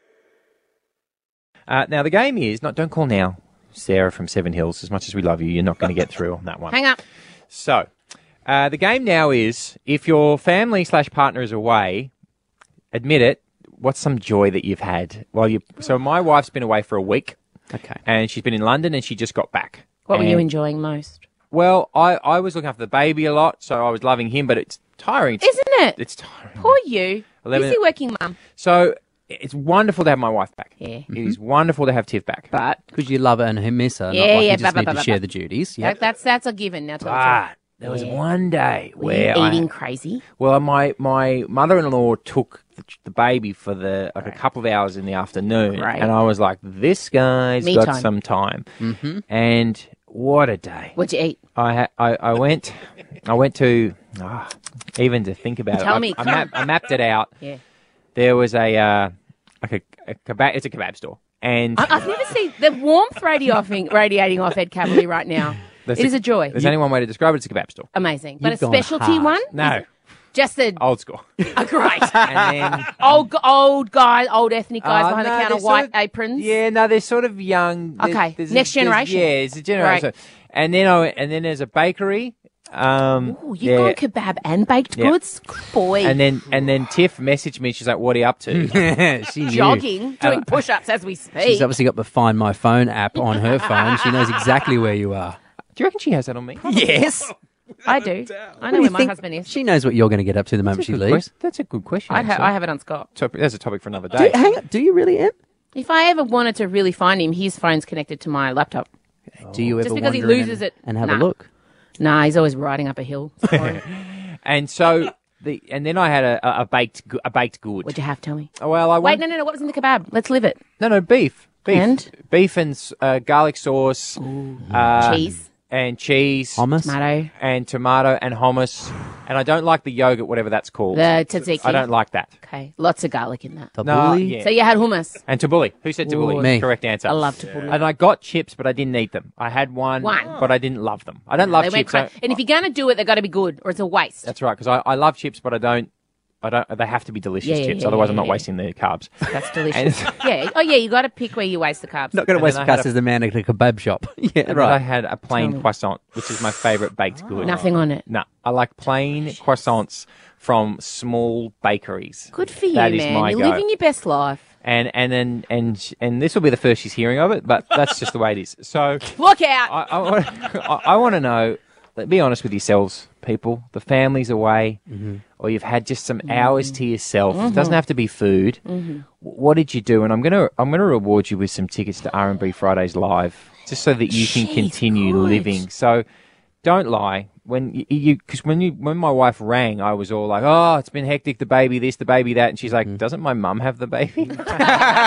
Uh, now, the game is, not. don't call now, Sarah from Seven Hills. As much as we love you, you're not going to get through on that one. Hang up. So, uh, the game now is, if your family slash partner is away, admit it, what's some joy that you've had while you... So my wife's been away for a week. Okay. And she's been in London and she just got back. What were And- you enjoying most? Well, I, I was looking after the baby a lot, so I was loving him, but it's tiring. It's, Isn't it? It's tiring. Poor you. Eleven- Busy working mum. So it's wonderful to have my wife back. Yeah. It is wonderful to have Tiff back. But Because you love her and miss her, Yeah, not like yeah, you just ba- ba- need ba- to ba- share ba. the duties. that, Yep. that's that's a given. Now, tell the But truth. there was Yeah. one day Were where you I, eating crazy? well, my my mother-in-law took the, the baby for the like a couple of hours in the afternoon, Right. and I was like, "This guy's Me got time. some time." Mm-hmm. And what a day! What'd you eat? I ha- I, I went I went to ah, even to think about Tell it. I, me, I, come. map, I mapped it out. Yeah. There was a uh, like a, a kebab. It's a kebab store, and I, I've never seen the warmth radiating radiating off Ed Cavalier right now. There's It is a joy. There's only one way to describe it. It's a kebab store. Amazing. But You've a gone specialty hard. one? No, Just a old school. oh, great. And then old old guys, old ethnic guys Uh, behind no, the counter, they're white sort of- aprons. Yeah, no, they're sort of young. There's- Okay, there's a- next there's- generation. Yeah, it's a generation. Right. And then I went- and then there's a bakery. Um, Ooh, you've yeah. gone kebab and baked Yeah. goods? Boy. And then and then Tiff messaged me. She's like, "What are you up to?" she knew. jogging, doing push ups as we speak. She's obviously got the Find My Phone app on her phone. She knows exactly where you are. Do you reckon she has that on me? Yes. I do. I What know do you where my think? husband is. She knows what you're going to get up to the moment That's a she good leaves. que- That's a good question. I'd ha- actually. I have it on Scott. Topic- That's a topic for another Do, day. hang on, do you really, Em? If I ever wanted to really find him, his phone's connected to my laptop. Do you ever Just because he wander in loses and, it. and have Nah. a look? Nah, he's always riding up a hill. Sorry. And so the and then I had a, a, a baked go- a baked good. What'd you have? Tell me. Well, I Wait, went, no, no, no. What was in the kebab? Let's live it. no no beef beef And? beef and uh, garlic sauce, uh, Cheese. and cheese. Hummus. Tomato. And tomato and hummus. And I don't like the yogurt, whatever that's called. The tzatziki. I don't like that. Okay, lots of garlic in that. No, yeah. So you had hummus. And tabbouleh. Who said tabbouleh? Ooh. Me. Correct answer. I love tabbouleh. And I got chips, but I didn't eat them. I had one, One. but I didn't love them. I don't love They went chips. cra- I- and if you're going to do it, they've got to be good, or it's a waste. That's right, because I, I love chips, but I don't. I don't. They have to be delicious Yeah, yeah, chips. yeah, Otherwise, yeah, I'm not yeah. wasting the carbs. That's delicious. And- yeah. Oh, yeah. You got to pick where you waste the carbs. Not going to And waste then the I had cuss a- as the man at a kebab shop. yeah, And then right. I had a plain Tell me. croissant, which is my favourite baked good. Nothing on it. No, I like plain croissants from small bakeries. Good for you, That is man. my You're go. living your best life. And and then and and this will be the first she's hearing of it, but that's just the way it is. So Look out. I, I, want- I, I want to know. Let be honest with yourselves, people. The family's away, or you've had just some hours to yourself. It doesn't have to be food. W- What did you do? And I'm gonna I'm gonna reward you with some tickets to R and B Fridays live, just so that you can Jeez, continue good. living. So don't lie. When you because when you when my wife rang, I was all like, "Oh, it's been hectic. The baby this, the baby that," and she's like, "Doesn't my mum have the baby?" It's like,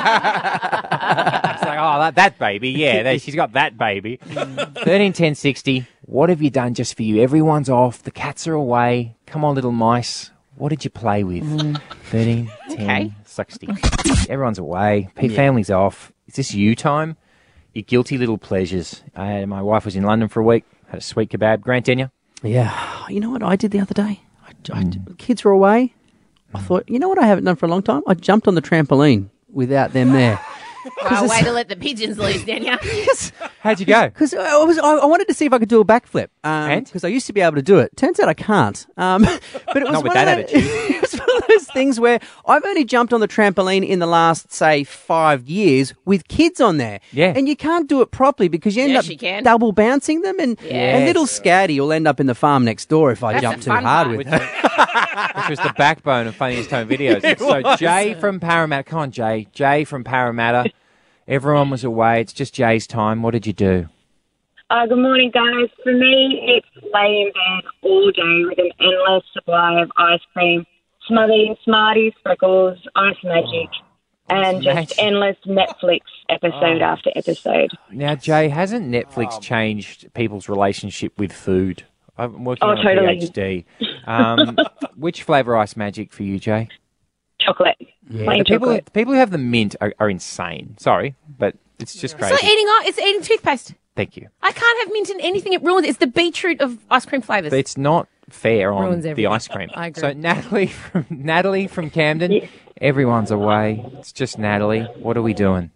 "Oh, that, that baby, yeah, that, she's got that baby." Thirteen ten sixty. What have you done just for you? Everyone's off. The cats are away. Come on, little mice. What did you play with? Thirteen ten Okay. sixty. Everyone's away. P- Family's off. Is this you time? Your guilty little pleasures. I had, my wife was in London for a week. Had a sweet kebab. Grant Denya. Yeah. You know what I did the other day? I, I, Mm. Kids were away. I thought, you know what I haven't done for a long time? I jumped on the trampoline without them there. Well, way to let the pigeons loose, Daniel. How'd you go? Because I was, I, I wanted to see if I could do a backflip. And? Because I used to be able to do it. Turns out I can't. Um, but it was Not with one that of those, it was one of those things where I've only jumped on the trampoline in the last, say, five years with kids on there. Yeah. And you can't do it properly because you end Yes, up you can. double bouncing them. And, Yes. and little Scatty will end up in the farm next door if I That's jump the too fun hard part. with Which, her. which was the backbone of Funniest Home Videos. So Jay from Parramatta. Come on, Jay. Jay from Parramatta. Everyone was away. It's just Jay's time. What did you do? Uh, good morning, guys. For me, it's lay in bed all day with an endless supply of ice cream, Smoothies, Smarties, Freckles, Ice Magic, and just Magic. endless Netflix episode after episode. Now, Jay, hasn't Netflix changed people's relationship with food? I'm working Oh, on a totally. PhD. Um, which flavour Ice Magic for you, Jay? Chocolate. Plain The people, chocolate. people who have the mint are, are insane. Sorry, but it's just It's crazy. like eating, it's eating toothpaste. Thank you. I can't have mint in anything. It ruins. It's the beetroot of ice cream flavours. But it's not fair on Ruins the everything. ice cream. I agree. So Natalie from Natalie from Camden, everyone's away. It's just Natalie. What are we doing?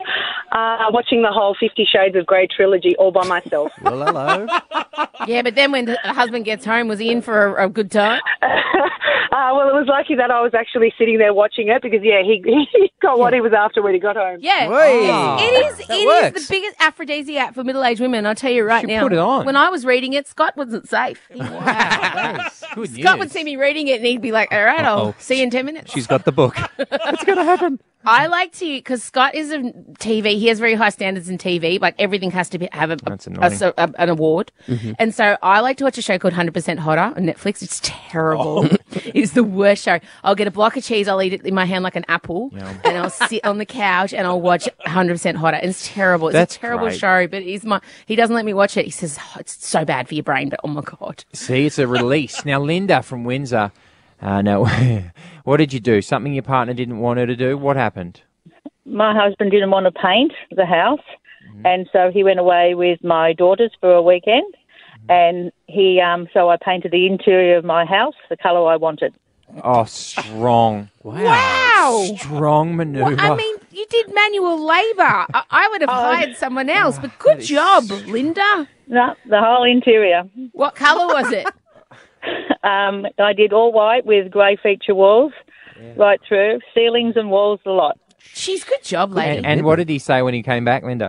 Uh, watching the whole Fifty Shades of Grey trilogy all by myself. Well, hello. Yeah, but then when the husband gets home, was he in for a, a good time? Uh, well, it was lucky that I was actually sitting there watching it because, yeah, he, he got what he was after when he got home. Yeah. Hey. It is. That It works. is the biggest aphrodisiac for middle-aged women. I'll tell you right should now. put it on. When I was reading it, Scott wasn't safe. That is good news. Scott would see me reading it and he'd be like, all right, I'll Uh-oh. see you in ten minutes. She's got the book. What's going to happen? I like to, because Scott is a T V, he has very high standards in T V. Like everything has to be, have a, That's a, annoying. a- a- an award. Mm-hmm. And so I like to watch a show called one hundred percent Hotter on Netflix. It's terrible. Oh. It's the worst show. I'll get a block of cheese, I'll eat it in my hand like an apple, and I'll sit on the couch and I'll watch one hundred percent Hotter. And it's terrible. It's That's a terrible great. show, but he's my, he doesn't let me watch it. He says, oh, it's so bad for your brain, but oh my God. See, it's a release. Now, Linda from Windsor. Uh, no, what did you do? Something your partner didn't want her to do? What happened? My husband didn't want to paint the house, and so he went away with my daughters for a weekend, and he um, so I painted the interior of my house the colour I wanted. Oh, strong. Wow. Strong maneuver. Well, I mean, you did manual labour. I, I would have hired someone else, but good job, Linda. No, the whole interior. What colour was it? Um, I did all white with grey feature walls, right through ceilings and walls, a lot. She's good job, lady. and, and what did he say when he came back, Linda?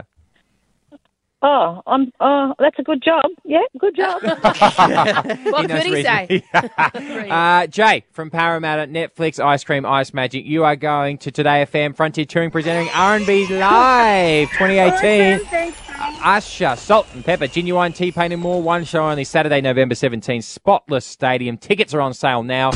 Oh, I'm. Oh, that's a good job. Yeah, good job. What knows could he say? reason. uh, Jay from Parramatta, Netflix, Ice Cream, Ice Magic. You are going to Today F M Frontier Touring presenting R and B Live twenty eighteen. Usher, Salt and Pepper, Genuine, T-Pain and more. One show only Saturday, November seventeenth. Spotless Stadium. Tickets are on sale now.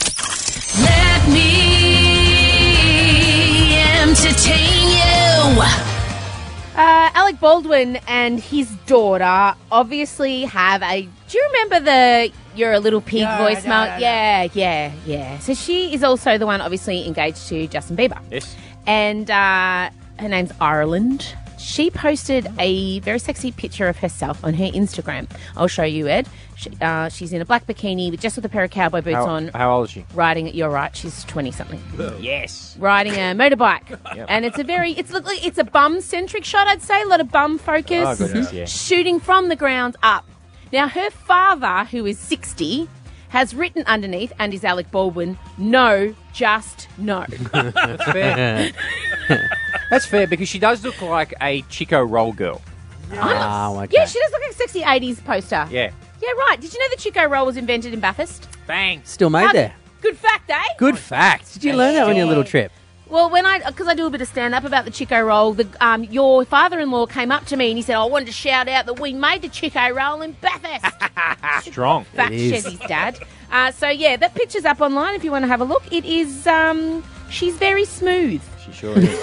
Let me entertain you. Uh, Alec Baldwin and his daughter obviously have a... Do you remember the "You're a Little Pig" Yeah, voicemail? no, no, no. Yeah, yeah, yeah. So she is also the one obviously engaged to Justin Bieber. Yes. And uh, her name's Ireland. She posted a very sexy picture of herself on her Instagram. I'll show you, Ed. She, uh, she's in a black bikini with just with a pair of cowboy boots How, on. how old is she? Riding, you're right, she's twenty-something. Yes. Riding a motorbike. Yep. And it's a very, it's look like it's a bum-centric shot, I'd say. A lot of bum focus. Oh, goodness, yeah. Shooting from the ground up. Now, her father, who is sixty, has written underneath, and is Alec Baldwin, no, just no. That's fair. That's fair because she does look like a Chico Roll girl. Oh, okay. Yeah, she does look like a sexy eighties poster. Yeah. Yeah, right. Did you know the Chico Roll was invented in Bathurst? Bang. Still made How- there. Good fact, eh? Good fact. Did you learn that on your little trip? Well, when I, because I do a bit of stand-up about the Chico Roll, the, um, your father-in-law came up to me and he said, I wanted to shout out that we made the Chico Roll in Bathurst. Strong. Fact, It is. Chezzy's dad. Uh, so, yeah, that picture's up online if you want to have a look. It is, um, she's very smooth. She sure is.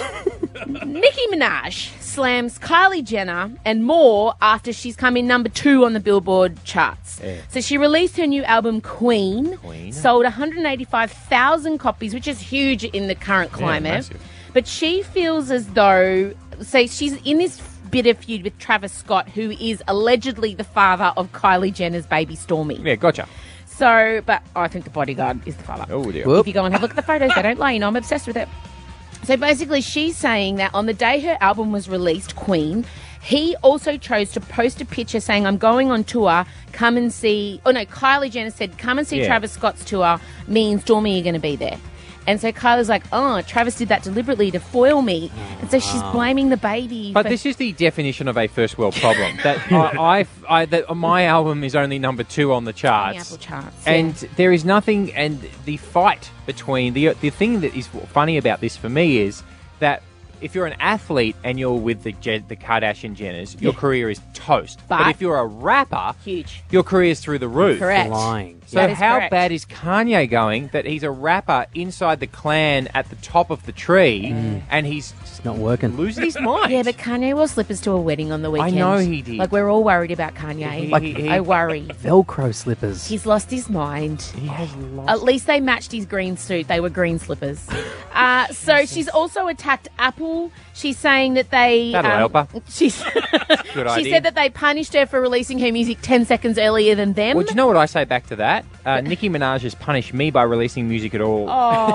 Nicki Minaj slams Kylie Jenner and more after she's come in number two on the Billboard charts. Yeah. So she released her new album, Queen. Queen. Sold one hundred eighty-five thousand copies, which is huge in the current Yeah, climate. massive. But she feels as though, say, she's in this bit of feud with Travis Scott, who is allegedly the father of Kylie Jenner's baby Stormy. Yeah, gotcha. So, but I think the bodyguard is the father. Oh, dear. If you go and have a look at the photos, they don't lie. You know, I'm obsessed with it. So basically, she's saying that on the day her album was released, Queen, he also chose to post a picture saying, I'm going on tour, come and see... Oh, no, Kylie Jenner said, come and see Yeah. Travis Scott's tour, me and Stormy are going to be there. And so Kylie's like, oh, Travis did that deliberately to foil me. And so she's Oh. blaming the baby. But for- this is the definition of a first world problem. that I, I, I, that my album is only number two on the charts. Apple charts, And yeah. there is nothing, and the fight between, the the thing that is funny about this for me is that if you're an athlete and you're with the Je- the Kardashian Jenners, your Yeah. career is toast. But, But- if you're a rapper, Huge. your career's through the roof. Correct. Flying. So That is how correct. bad is Kanye going that he's a rapper inside the clan at the top of the tree and he's It's not working. losing his mind? Yeah, but Kanye wore slippers to a wedding on the weekend. know he did. Like, we're all worried about Kanye. He- like, he- he- I worry. Velcro slippers. He's lost his mind. He has lost. At least they matched his green suit. They were green slippers. uh, so she's also attacked Apple. She's saying that they... That'll help her. She's, Good she idea. said that they punished her for releasing her music ten seconds earlier than them. Well, do you know what I say back to that? Uh, Nicki Minaj has punished me by releasing music at all. Oh,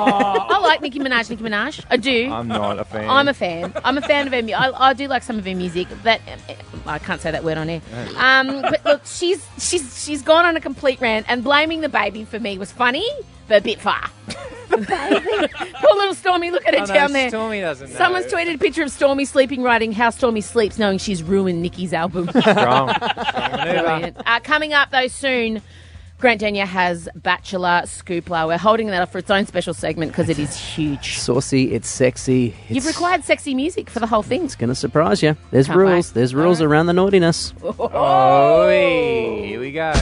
I like Nicki Minaj, Nicki Minaj. I do. I'm not a fan. I'm a fan. I'm a fan of her. mu- I, I do like some of her music. That I can't say that word on air. Um, but look, she's she's she's gone on a complete rant, and blaming the baby for me was funny, but a bit far. The baby, poor little Stormy. Look at her Oh, no, down there. Stormy doesn't know. Someone's tweeted a picture of Stormy sleeping, writing "How Stormy sleeps, knowing she's ruined Nicki's album." Strong. Strong maneuver. Brilliant. Uh, coming up though soon. Grant Denyer has Bachelor Scoopla. We're holding that up for its own special segment because it is huge. Saucy, it's sexy. It's, You've required sexy music for the whole thing. it's going to surprise you. There's Can't rules. wait. There's rules All right. around the naughtiness. Oh, here we go.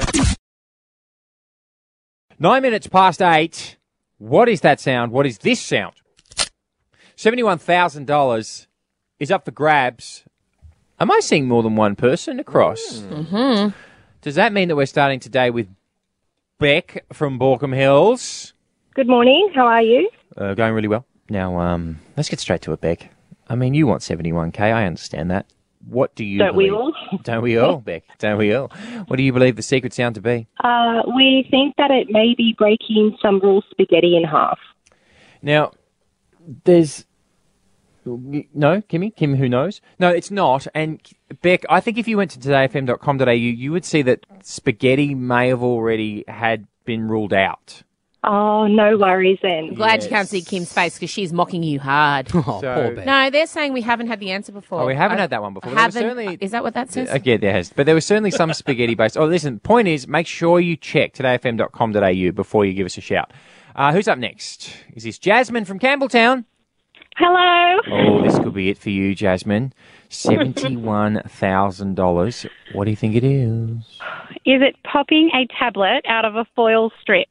Nine minutes past eight. What is that sound? What is this sound? seventy-one thousand dollars is up for grabs. Am I seeing more than one person across? Mm-hmm. Does that mean that we're starting today with Beck from Borkham Hills? Good morning. How are you? Uh, going really well. Now, um, let's get straight to it, Beck. I mean, you want seventy-one K. I understand that. What do you Don't we believe? all? Don't we all, Beck? Don't we all? What do you believe the secret sound to be? Uh, we think that it may be breaking some raw spaghetti in half. Now, there's... No, Kimmy? Kim, who knows? No, it's not. And, Beck, I think if you went to today f m dot com dot a u, you would see that spaghetti may have already had been ruled out. Oh, no worries then. I'm glad you can't see Kim's face because she's mocking you hard. Oh, So- poor Beck. No, they're saying we haven't had the answer before. Oh, we haven't I- had that one before. There was Haven't, certainly- is that what that says? Uh, yeah, there has. But there was certainly some spaghetti based. Oh, listen, point is, make sure you check today f m dot com dot a u before you give us a shout. Uh, who's up next? Is this Jasmine from Campbelltown? Hello. Oh, this could be it for you, Jasmine. seventy-one thousand dollars. What do you think it is? Is it popping a tablet out of a foil strip?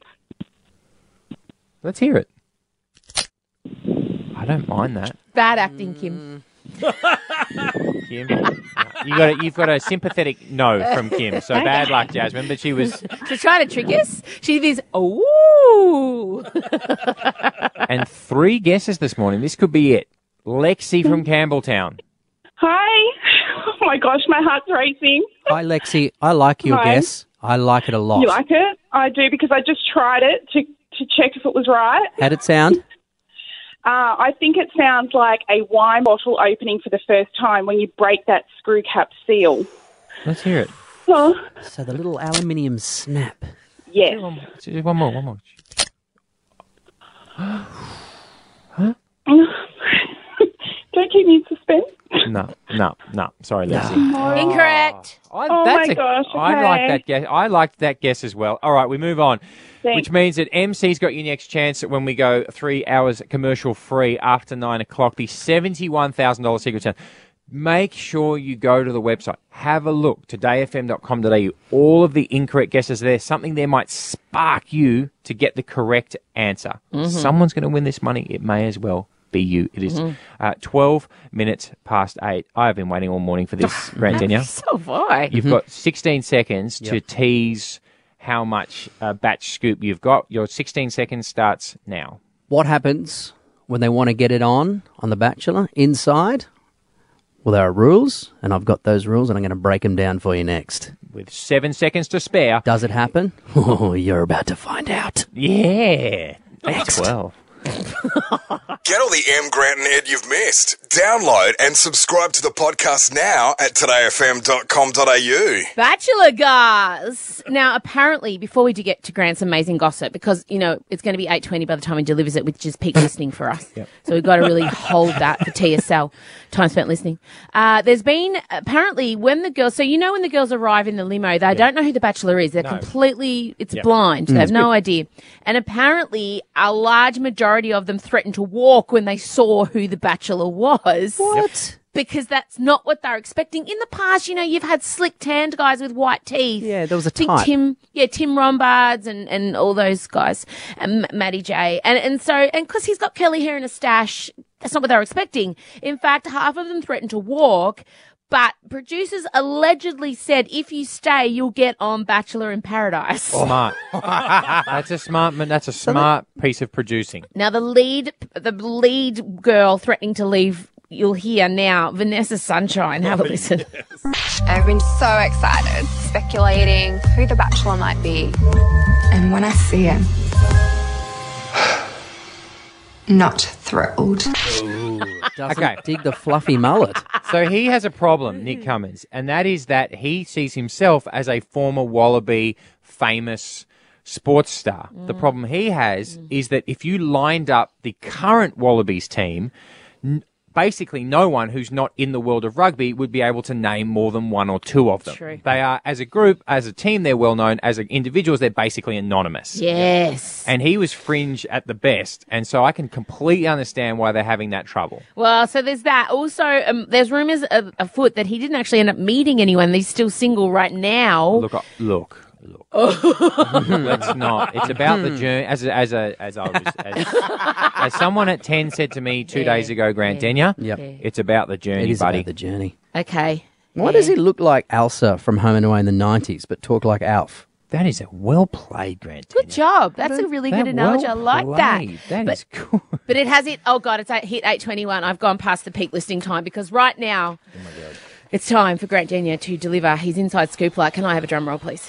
Let's hear it. I don't mind that. Bad acting, Kim. Kim, you got a, you've got a sympathetic no from Kim. So bad luck, Jasmine. But she was, She's trying to trick us. She did this, ooh. and three guesses this morning. This could be it. Lexi from Campbelltown. Hi. Oh my gosh, my heart's racing. Hi, Lexi. I like your Hi. guess. I like it a lot. You like it? I do because I just tried it to, to check if it was right. How'd it sound? Uh, I think it sounds like a wine bottle opening for the first time when you break that screw cap seal. Let's hear it. Oh, So the little aluminium snap. yes. Just one more, one more. Don't keep me in suspense. No, no, no. Sorry, Lexi. Incorrect. I, Oh that's my a- gosh, I like okay. that guess. I liked that guess as well. All right, we move on. Thanks. Which means that M C's got your next chance when we go three hours commercial free after nine o'clock. The seventy-one thousand dollars secret challenge. Make sure you go to the website. Have a look. today f m dot com dot a u. All of the incorrect guesses there. Something there might spark you to get the correct answer. Mhm. Someone's going to win this money. It may as well be you. It is Mhm. uh, twelve minutes past eight. I have been waiting all morning for this, Grant Denia. So have I. You've got sixteen seconds to Yep. tease how much uh, batch scoop you've got. Your sixteen seconds starts now. What happens when they want to get it on on The Bachelor inside? Well, there are rules, and I've got those rules, and I'm going to break them down for you next. With seven seconds to spare. Does it happen? Oh, you're about to find out. Yeah. Next. twelve. Get all the M. Grant and Ed you've missed. Download and subscribe to the podcast now at today f m dot com dot a u. Bachelor guys. Now, apparently, before we do get to Grant's amazing gossip, because, you know, it's going to be eight twenty by the time he delivers it, which is peak listening for us. Yep. So we've got to really hold that for T S L, time spent listening. Uh, there's been, apparently, when the girls, so you know when the girls arrive in the limo, they don't know who the Bachelor is. They're No. completely, it's Yep. blind. Mm. They have That's no good. idea. And apparently, a large majority of them threatened to walk when they saw who the Bachelor was. What? Because that's not what they're expecting. In the past, you know, you've had slick tanned guys with white teeth. Yeah, there was a I think type. Tim, yeah, Tim Rombards and, and all those guys, and M- Matty J. And, and so, and because he's got curly hair and a stash, that's not what they were expecting. In fact, half of them threatened to walk, but producers allegedly said, if you stay, you'll get on Bachelor in Paradise. Smart. That's a smart. That's a smart piece of producing. Now, the lead, the lead girl threatening to leave, you'll hear now, Vanessa Sunshine. Have a listen. I've been so excited, speculating who the Bachelor might be. And when I see him, not thrilled. Doesn't Okay. dig the fluffy mullet. So he has a problem, Nick Cummins, and that is that he sees himself as a former Wallaby famous sports star. The problem he has is that if you lined up the current Wallabies team, n- basically no one who's not in the world of rugby would be able to name more than one or two of them. True. They are, as a group, as a team, they're well known. As individuals, they're basically anonymous. Yes. And he was fringe at the best, and so I can completely understand why they're having that trouble. Well, so there's that. Also, um, there's rumours a- afoot that he didn't actually end up meeting anyone. He's still single right now. Look, uh, look, look. Let's not. It's about the journey. As a, as a, as I was, as, as someone at ten said to me two Yeah, days ago, Grant yeah, Denia, Yep. yeah. it's about the journey, It is buddy. about the journey. Okay. Why Yeah. does he look like Elsa from Home and Away in the nineties, but talk like Alf? That is a well played, Grant. Good job. That's a really good That analogy. well I like that. played. That but, is cool. but it has it. Oh God, it's eight, hit eight twenty-one. I've gone past the peak listing time because right now it's time for Grant Denia to deliver his inside scoop. Like, can I have a drum roll, please?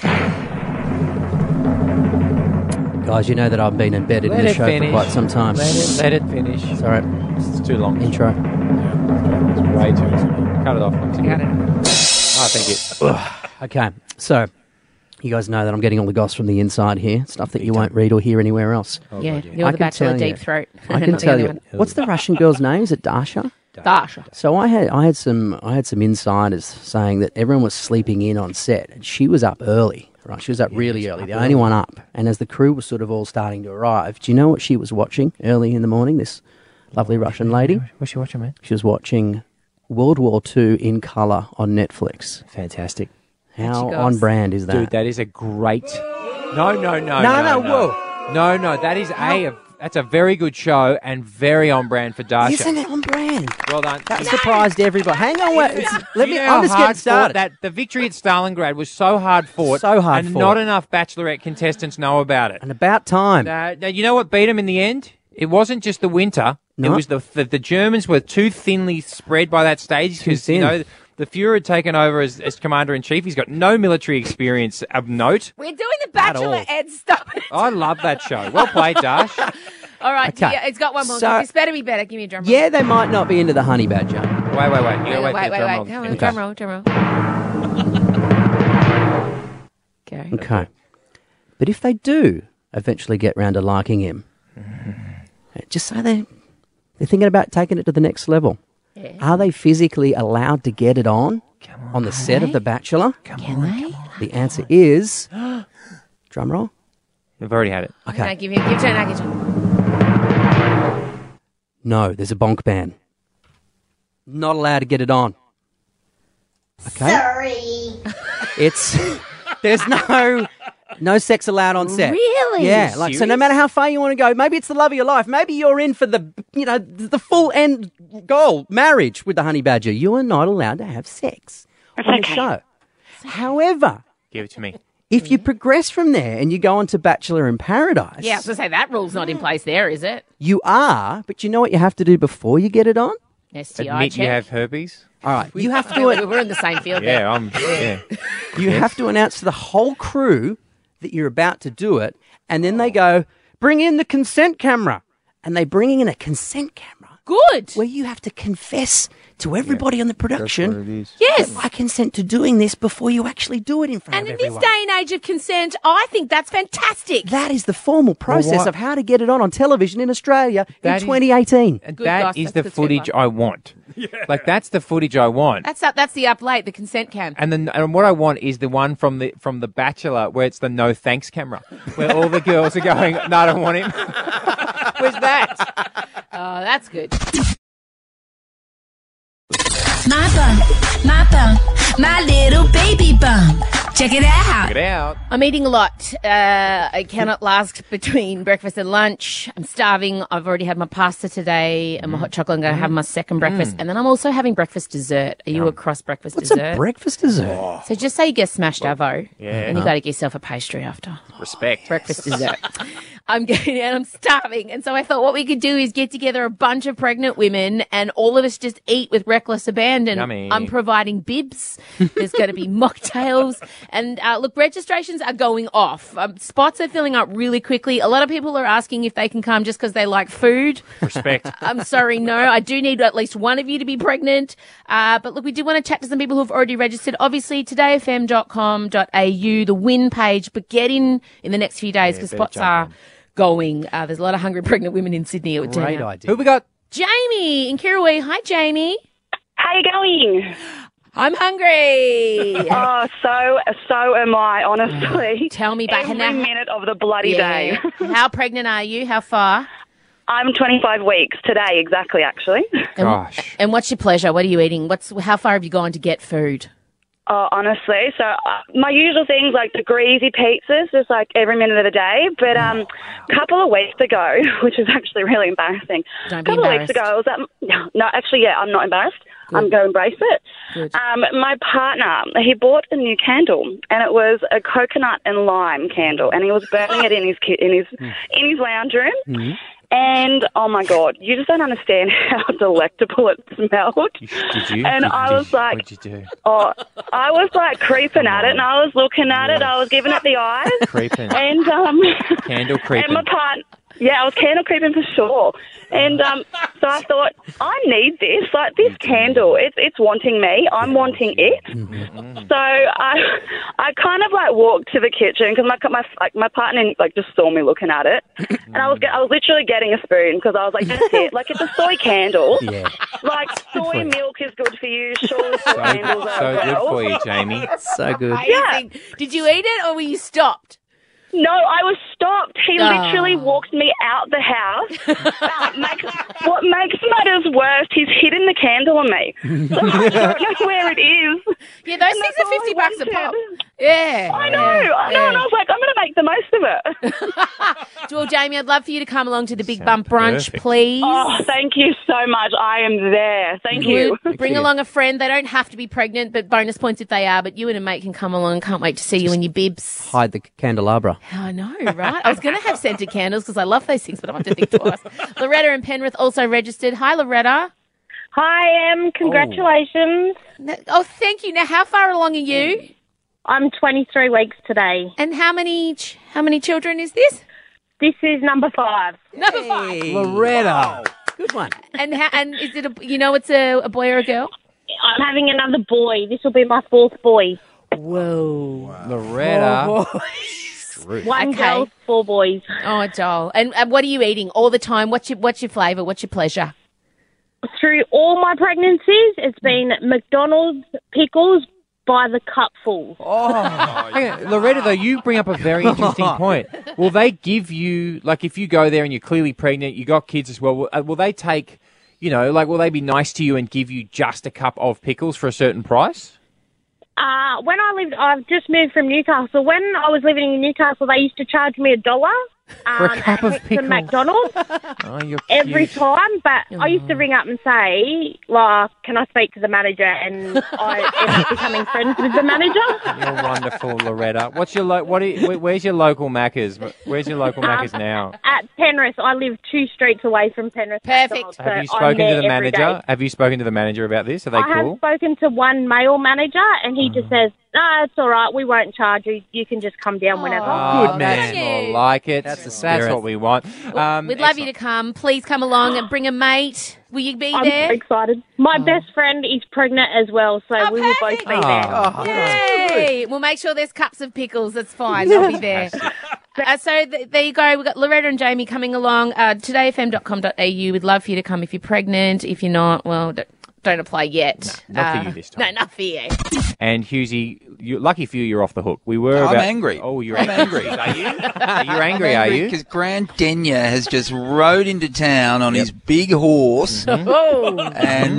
Guys, you know that I've been embedded Let in the it show finish. for quite some time. Let it, let it finish. It's all right. It's too long. Intro. It's way too long. Cut it off. Once again. Oh, thank you. Okay, so you guys know that I'm getting all the goss from the inside here, stuff that you won't read or hear anywhere else. yeah, God, yeah. you're I the can Bachelor tell deep you. throat. I can Not the tell other you. one. What's the Russian girl's name? Is it Dasha? Dasha. So I had I had some I had some insiders saying that everyone was sleeping in on set, and she was up early. Right, she was up really early, the only one up. And as the crew was sort of all starting to arrive, do you know what she was watching early in the morning? This lovely Russian lady. What's she watching, man? She was watching World War Two in colour on Netflix. Fantastic. How goes. on brand is that? Dude, that is a great. No, no, no. No, no, no. No, no, that is A, a That's a very good show and very on brand for Dasha. Isn't it on brand? Well done. That surprised everybody. Hang on, wait. It's, let You me. know how I'm just hard getting started. fought That the victory at Stalingrad was so hard fought, So hard and fought. not enough Bachelorette contestants know about it. And about time. Uh, now, you know what beat them in the end? It wasn't just the winter. No. It was the, the the Germans were too thinly spread by that stage because you thin. know the Fuhrer had taken over as, as commander in chief. He's got no military experience of note. We're doing the Bachelor all. Ed stuff. I love that show. Well played, Dash. All right, Okay. yeah, it's got one more. So- this better be better. Give me a drum roll. Yeah, they might not be into the honey badger. Wait, wait, wait. You gotta wait, wait, for the wait, drum wait. roll. Come on, Okay. drum roll, drum roll. Okay. Okay. But if they do eventually get round to liking him, just say they they're thinking about taking it to the next level. Yeah. Are they physically allowed to get it on on the set of The Bachelor? Can they? The answer is drum roll. We've already had it. Okay. Okay. Give you, give turn, give turn. No, there's a bonk ban. Not allowed to get it on. Okay. Sorry. It's there's no no sex allowed on set. Really? Yeah, like so no matter how far you want to go, maybe it's the love of your life, maybe you're in for the you know the full end goal, marriage with the honey badger. You are not allowed to have sex on the okay. show. However, Give it to me. if you progress from there and you go on to Bachelor in Paradise, Yeah, I was going to say, that rule's not in place there, is it? you are, but you know what you have to do before you get it on? S T I Admit check. you have herpes. All right, you have to We're we're in the same field there. Yeah, I'm. Yeah. You have to announce to the whole crew that you're about to do it, and then they go, bring in the consent camera. And they bring in a consent camera. Good. Where you have to confess to everybody on the production, Yes. I consent to doing this before you actually do it in front And of in everyone. this day and age of consent, I think that's fantastic. That is the formal process what- of how to get it on on television in Australia That in is- twenty eighteen. And Good that goss, is that's the good footage super. I want. Like that's the footage I want. That's up, that's the up late, the consent cam. And then, and what I want is the one from the from the Bachelor where it's the no thanks camera, where all the girls are going, no, I don't want him. Where's that? Oh, that's good. My bum, my bum, my little baby bum. Check it out. Check it out. I'm eating a lot. Uh, I cannot last between breakfast and lunch. I'm starving. I've already had my pasta today and my hot chocolate. I'm going to have my second breakfast. And then I'm also having breakfast dessert. Are you across breakfast What's dessert? a breakfast dessert? So just say you get smashed avo. Yeah. And you got to get yourself a pastry after. Respect. Breakfast dessert. I'm getting and I'm starving. And so I thought what we could do is get together a bunch of pregnant women and all of us just eat with reckless abandon. Yummy. I'm providing bibs. There's going to be mocktails. And uh, look, registrations are going off. Um, spots are filling up really quickly. A lot of people are asking if they can come just because they like food. Respect. I'm sorry, no. I do need at least one of you to be pregnant. Uh, but look, we do want to chat to some people who've already registered. Obviously, today f m dot com dot a u, the win page, but get in in the next few days because better spots jump are in. going. Uh, there's a lot of hungry pregnant women in Sydney. It would turn Great out. idea. Who we got? Jamie in Kirrawee. Hi, Jamie. How you going? I'm hungry. Oh, so so am I, honestly. Tell me about every Hannah. minute of the bloody Yeah. day. How pregnant are you? How far? I'm twenty-five weeks today, exactly. Actually. Gosh. And what's your pleasure? What are you eating? What's how far have you gone to get food? Oh, honestly, so uh, my usual things like the greasy pizzas, just like every minute of the day. But um, a couple of weeks ago, which is actually really embarrassing. Don't a be couple of weeks embarrassed. ago, I was at no, no, actually, yeah, I'm not embarrassed. Good. I'm going to embrace it. Good. Um, my partner, he bought a new candle, and it was a coconut and lime candle, and he was burning it in his ki- in his in his lounge room. Mm-hmm. And oh my God, you just don't understand how delectable it smelled. Did you? And Did- I did- was like, What'd you do? Oh, I was like creeping at it, and I was looking at it. I was giving it the eyes, Creeping. and um, Candle creeping. and my part, yeah, I was candle creeping for sure. And um, so I thought, I need this, like this candle. It's it's wanting me. I'm wanting it. So I, I kind of like walked to the kitchen because my my like my partner like just saw me looking at it, and I was get, I was literally getting a spoon because I was like, that's it. Like it's a soy candle. Yeah. Like soy milk is good for you. Surely soy So, candles are so as good well. for you, Jamie. So good. Amazing. Did you eat it or were you stopped? No, I was stopped. He Oh. literally walked me out the house. But makes, what makes matters worse, he's hidden the candle on me. So I don't know where it is. Yeah, those And things that's are all fifty I bucks a wanted. pop. Yeah. I know, yeah, I know. yeah. And I was like, I'm going to make the most of it. Do you want Well, Jamie, I'd love for you to come along to the Big Bump Brunch, perfect. please. Oh, thank you so much. I am there. Thank you. Good. Bring along a friend. They don't have to be pregnant, but bonus points if they are. But you and a mate can come along. Can't wait to see you and your bibs. Hide the candelabra. I know, right? I was going to have scented candles because I love those things, but I have to think twice. Loretta and Penrith also registered. Hi, Loretta. Hi, Em. Congratulations. Oh. oh, thank you. Now, how far along are you? I'm twenty-three weeks today. And how many ch- how many children is this? This is number five. Number five. Loretta. Good one. And ha- and is it a you know it's a, a boy or a girl? I'm having another boy. This will be my fourth boy. Whoa, Loretta. One Okay. girl, four boys. Oh, doll. And, and what are you eating all the time? What's your what's your flavour? What's your pleasure? Through all my pregnancies, it's been McDonald's pickles by the cupful. Oh, hang on. Loretta, though, you bring up a very interesting point. Will they give you, like, if you go there and you're clearly pregnant, you got kids as well, will, uh, will they take, you know, like, will they be nice to you and give you just a cup of pickles for a certain price? Uh, when I lived, I've just moved from Newcastle. When I was living in Newcastle, they used to charge me a dollar. For a cup of at pickles. McDonald's Oh, you're every cute. time, but I used to ring up and say, like, can I speak to the manager? And I ended up becoming friends with the manager. You're wonderful, Loretta. What's your lo- what? Are you, where- where's your local Macca's? Where's your local Um, Macca's now? At Penrith, I live two streets away from Penrith. Perfect. So Have you I'm spoken to there the every manager? day. Have you spoken to the manager about this? Are they I cool? have spoken to one male manager, and he just says, no, it's all right. We won't charge you. You can just come down whenever. Oh, Good that's man. more like it. That's the That's spirit. what we want. Um, We'd love you to come. Please come along and bring a mate. Will you be I'm there? so excited. My best friend is pregnant as well, so we will both be there. Oh, Yay! We'll make sure there's cups of pickles. That's fine. They'll be there. Uh, so th- there you go. We've got Loretta and Jamie coming along. Uh, today f m dot com dot a u. We'd love for you to come if you're pregnant. If you're not, well, don't, don't apply yet. No, not for Uh, you this time. No, not for you. And Hughesy, you, lucky for you, you're off the hook. We were I'm about- angry. Oh, you're I'm angry. angry. Are you? Are you angry, are you? Because Grant Denyer has just rode into town on his big horse, Oh. and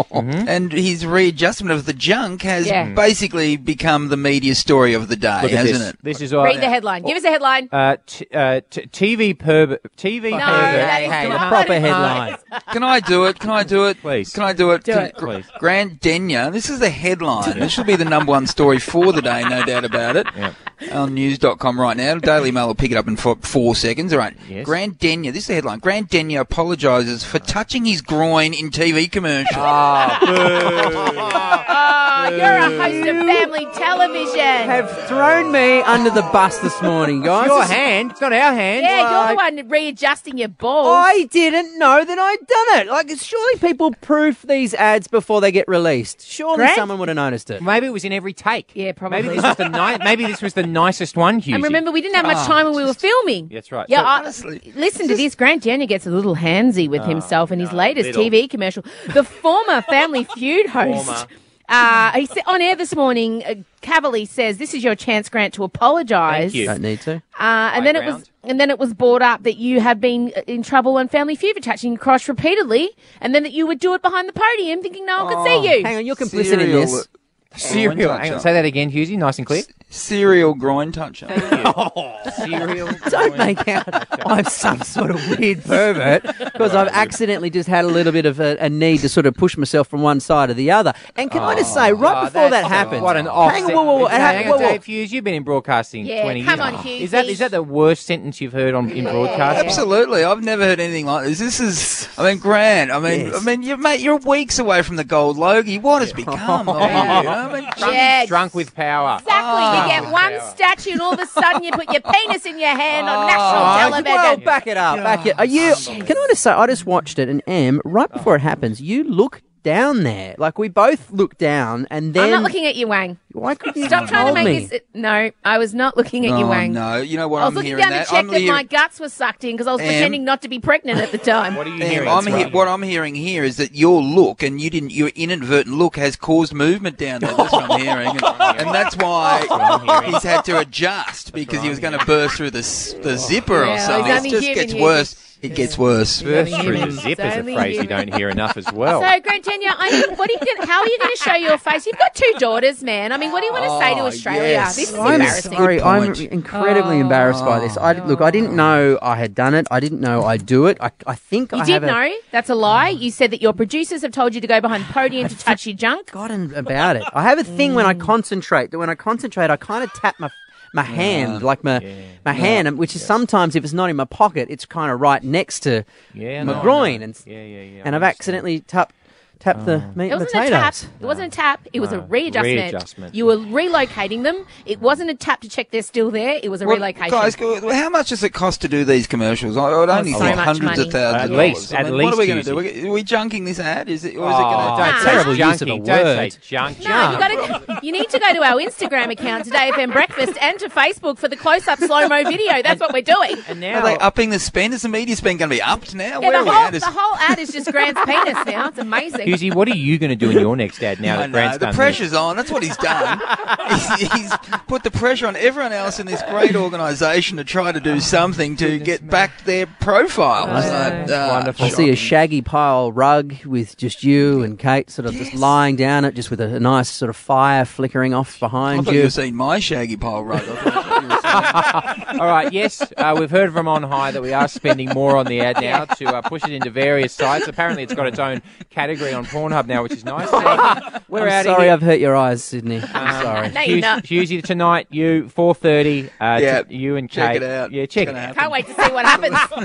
and his readjustment of the junk has Yeah. basically become the media story of the day, Look at hasn't this. it? This is all. Read the headline. Give us a headline. Uh, t- uh, t- T V pervert. T V No, pervert. that is Hey, the not proper it. headline. Can I do it? Can I do it? Please. Can I do it? Do Can- it. Gr- Please. Grant Denyer. This is the headline. This should be the number one story for the day, no doubt about it. Yeah. On news dot com right now. Daily Mail will pick it up in four, four seconds. All right. Yes. Grant Denyer. This is the headline. Grant Denyer apologises for touching his groin in T V commercial. Ah, Oh, you're a host of family television. Have thrown me under the bus this morning, guys. It's your This is- hand. It's not our hand. Yeah, you're the Like- one readjusting your balls. I didn't know that I'd done it. Like, surely people proof these ads before they get released. Surely Grant? someone would have noticed it. Maybe it was in every take. Yeah, probably. Maybe this was the ni- Maybe this was the nicest one, Hughesy. And remember, we didn't have much time when we were filming. That's right. Yeah, So- I, honestly, listen to this. Grant Denyer gets a little handsy with himself in his latest little. T V commercial. The former Family Feud host. Former. Uh, he said on air this morning, uh, Cavalli says, "This is your chance, Grant, to apologise." Thank you. Don't need to. Uh, and then it was, and then it was brought up that you had been in trouble on Family Feud for touching your crotch repeatedly, and then that you would do it behind the podium, thinking no one could see you. Hang on, you're complicit in Serial- this. Serial. Groin Hang on, toucher. say that again, Hughesy. Nice and clear. Serial groin toucher. Serial. Don't make out I'm some sort of weird pervert because I've accidentally just had a little bit of a, a need to sort of push myself from one side to the other. And can I just say, right Oh, before that that's- happened, What an hang offset. on, whoa, whoa, whoa, Hang hang- on, whoa, whoa. Dave Hughes, you've been in broadcasting Yeah, twenty come years. on, Hughesy. Is that is that the worst sentence you've heard on in broadcasting? Absolutely, I've never heard anything like this. This is, I mean, Grant. I mean, Yes. I mean, you mate, you're weeks away from the gold Logie. What has become? of you? I mean, Drunk, Yeah. drunk with power. Exactly. Ah. You get one statue, and all of a sudden you put your penis in your hand on Oh, national television. well, back it up, back it. Are you? Can I just say? I just watched it, and Em, right before it happens, you look down there. Like we both look down, and then I'm not looking at you, Wang. Why couldn't you Stop trying to hold make me? this. No, I was not looking at you, oh, Wang. no, you know what? I was I'm looking hearing down that. to check I'm that hear- my guts were sucked in because I was Em? pretending not to be pregnant at the time. What are you Em, hearing? I'm he- what I'm hearing here is that your look and you didn't, your inadvertent look has caused movement down there. That's what I'm hearing, and, and that's why he's had to adjust because he was going to burst through the s- the zipper Yeah, or he's something. It only just human, gets you worse. it gets worse. Burst through the zip is a only phrase you human. don't hear enough as well. So, Grant Tanya, I mean, what are you gonna, how are you going to show your face? You've got two daughters, man. I mean, what do you want to say to Oh, Australia? yes. This is I'm embarrassing. sorry. I'm point. incredibly Oh. embarrassed by this. I, look, I didn't know I had done it. I didn't know I'd do it. I, I think You I did have a- know. That's a lie. You said that your producers have told you to go behind the podium to touch your junk. forgotten about it. I have a thing when I concentrate. That when I concentrate, I kind of tap my my hand, like my my hand, and which is sometimes if it's not in my pocket, it's kind of right next to Yeah, my no, groin, no. and Yeah, yeah, yeah, and I I've accidentally tapped tapped the meat It and wasn't a tap. potatoes. It wasn't a tap. It was a No. readjustment. Readjustment. You were relocating them. It wasn't a tap to check they're still there. It was a Well, relocation. guys, go- how much does it cost to do these commercials? I would only so think much hundreds money. of thousands At of least- dollars. I at mean, least what are we going to do? using- Are we junking this ad? Is it, or is Oh, it going don't to... say Terrible use of junking. the Don't word. say junk. No, you got to. You need to go to our Instagram account today, F M Breakfast, and to Facebook for the close-up slow-mo video. That's what we're doing. And Are now, they upping the spend? Is the media spend going to be upped now? Yeah, Where are the we whole, at? Is- the whole ad is just Grant's penis now. It's amazing. Husey, what are you going to do in your next ad now I that know, Grant's the done pressure's on. That's what he's done. he's, he's put the pressure on everyone else in this great organisation to try to do something to get back their profile. Oh, So, uh, wonderful. I see a shaggy pile rug with just you and Kate sort of just lying down it, just with a, a nice sort of fire flickering off I behind thought you. you were seeing my shaggy pile rug. I thought that's what you were saying. All right, yes, uh, we've heard from on high that we are spending more on the ad now to uh, push it into various sites. Apparently, it's got its own category on Pornhub now, which is nice. So we're I'm out sorry of I've hurt your eyes, Sydney. I'm sorry. No, you're not. Husey, tonight, you, four thirty, uh, Yeah, t- you and check Kate. it out. Yeah, check It's it gonna out. Can't wait to see what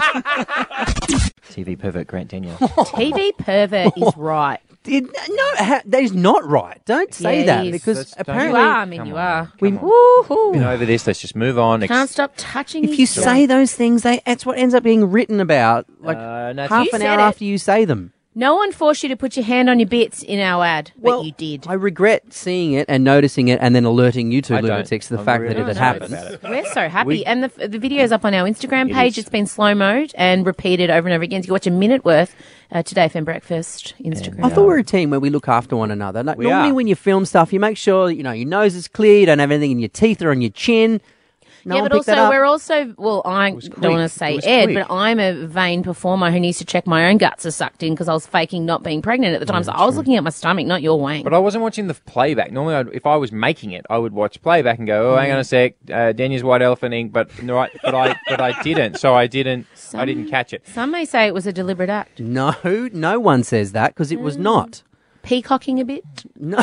happens. T V pervert Grant Daniel. T V pervert is right. Did, no, ha, that is not right. Don't say Yeah, that it is. because That's- don't- You apparently are. I mean, Come you on, are. we, Woohoo. Been over this, let's just move on. Ex- Can't stop touching if his you junk. say those things, they that's what ends up being written about. Like Uh, no, half You an said hour it. after you say them. No one forced you to put your hand on your bits in our ad, but you did. I regret seeing it and noticing it, and then alerting you two I don't. lunatics to the I'm fact really that it had sorry happened. about it. We're so happy. We- and the, the video's up on our Instagram It page. is. It's been slow-moed and repeated over and over again. So you can watch a minute worth uh, Today F M Breakfast Instagram. I thought we were a team where we look after one another. Like We normally, are. when you film stuff, you make sure you know your nose is clear, you don't have anything in your teeth or on your chin. No yeah, one but picked that also up. we're also well. I don't quick. want to say It was Ed, quick. but I'm a vain performer who needs to check my own guts are sucked in because I was faking not being pregnant at the time. so I was looking at my stomach, not your wank. But I wasn't watching the playback. Normally, I'd, if I was making it, I would watch playback and go, "Oh, hang on a sec, uh, Daniel's White Elephant Ink," but right, but I, but I didn't. So I didn't, I didn't catch it. Some may say it was a deliberate act. No, no one says that because it was not. Peacocking a bit. No.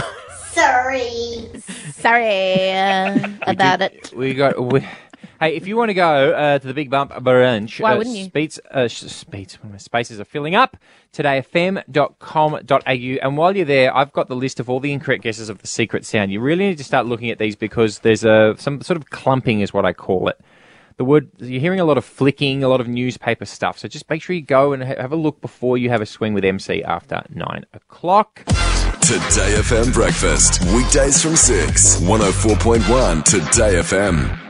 Sorry, sorry uh, about it. We got. We, hey, if you want to go uh, to the Big Bump Brunch, Why uh, wouldn't you? Speeds, uh, sh- speeds, what am I- spaces are filling up. today f m dot com dot a u. And while you're there, I've got the list of all the incorrect guesses of the secret sound. You really need to start looking at these because there's a some sort of clumping, is what I call it. The word, you're hearing a lot of flicking, a lot of newspaper stuff. So just make sure you go and ha- have a look before you have a swing with M C after nine o'clock. Today F M Breakfast. Weekdays from six. one oh four point one Today F M.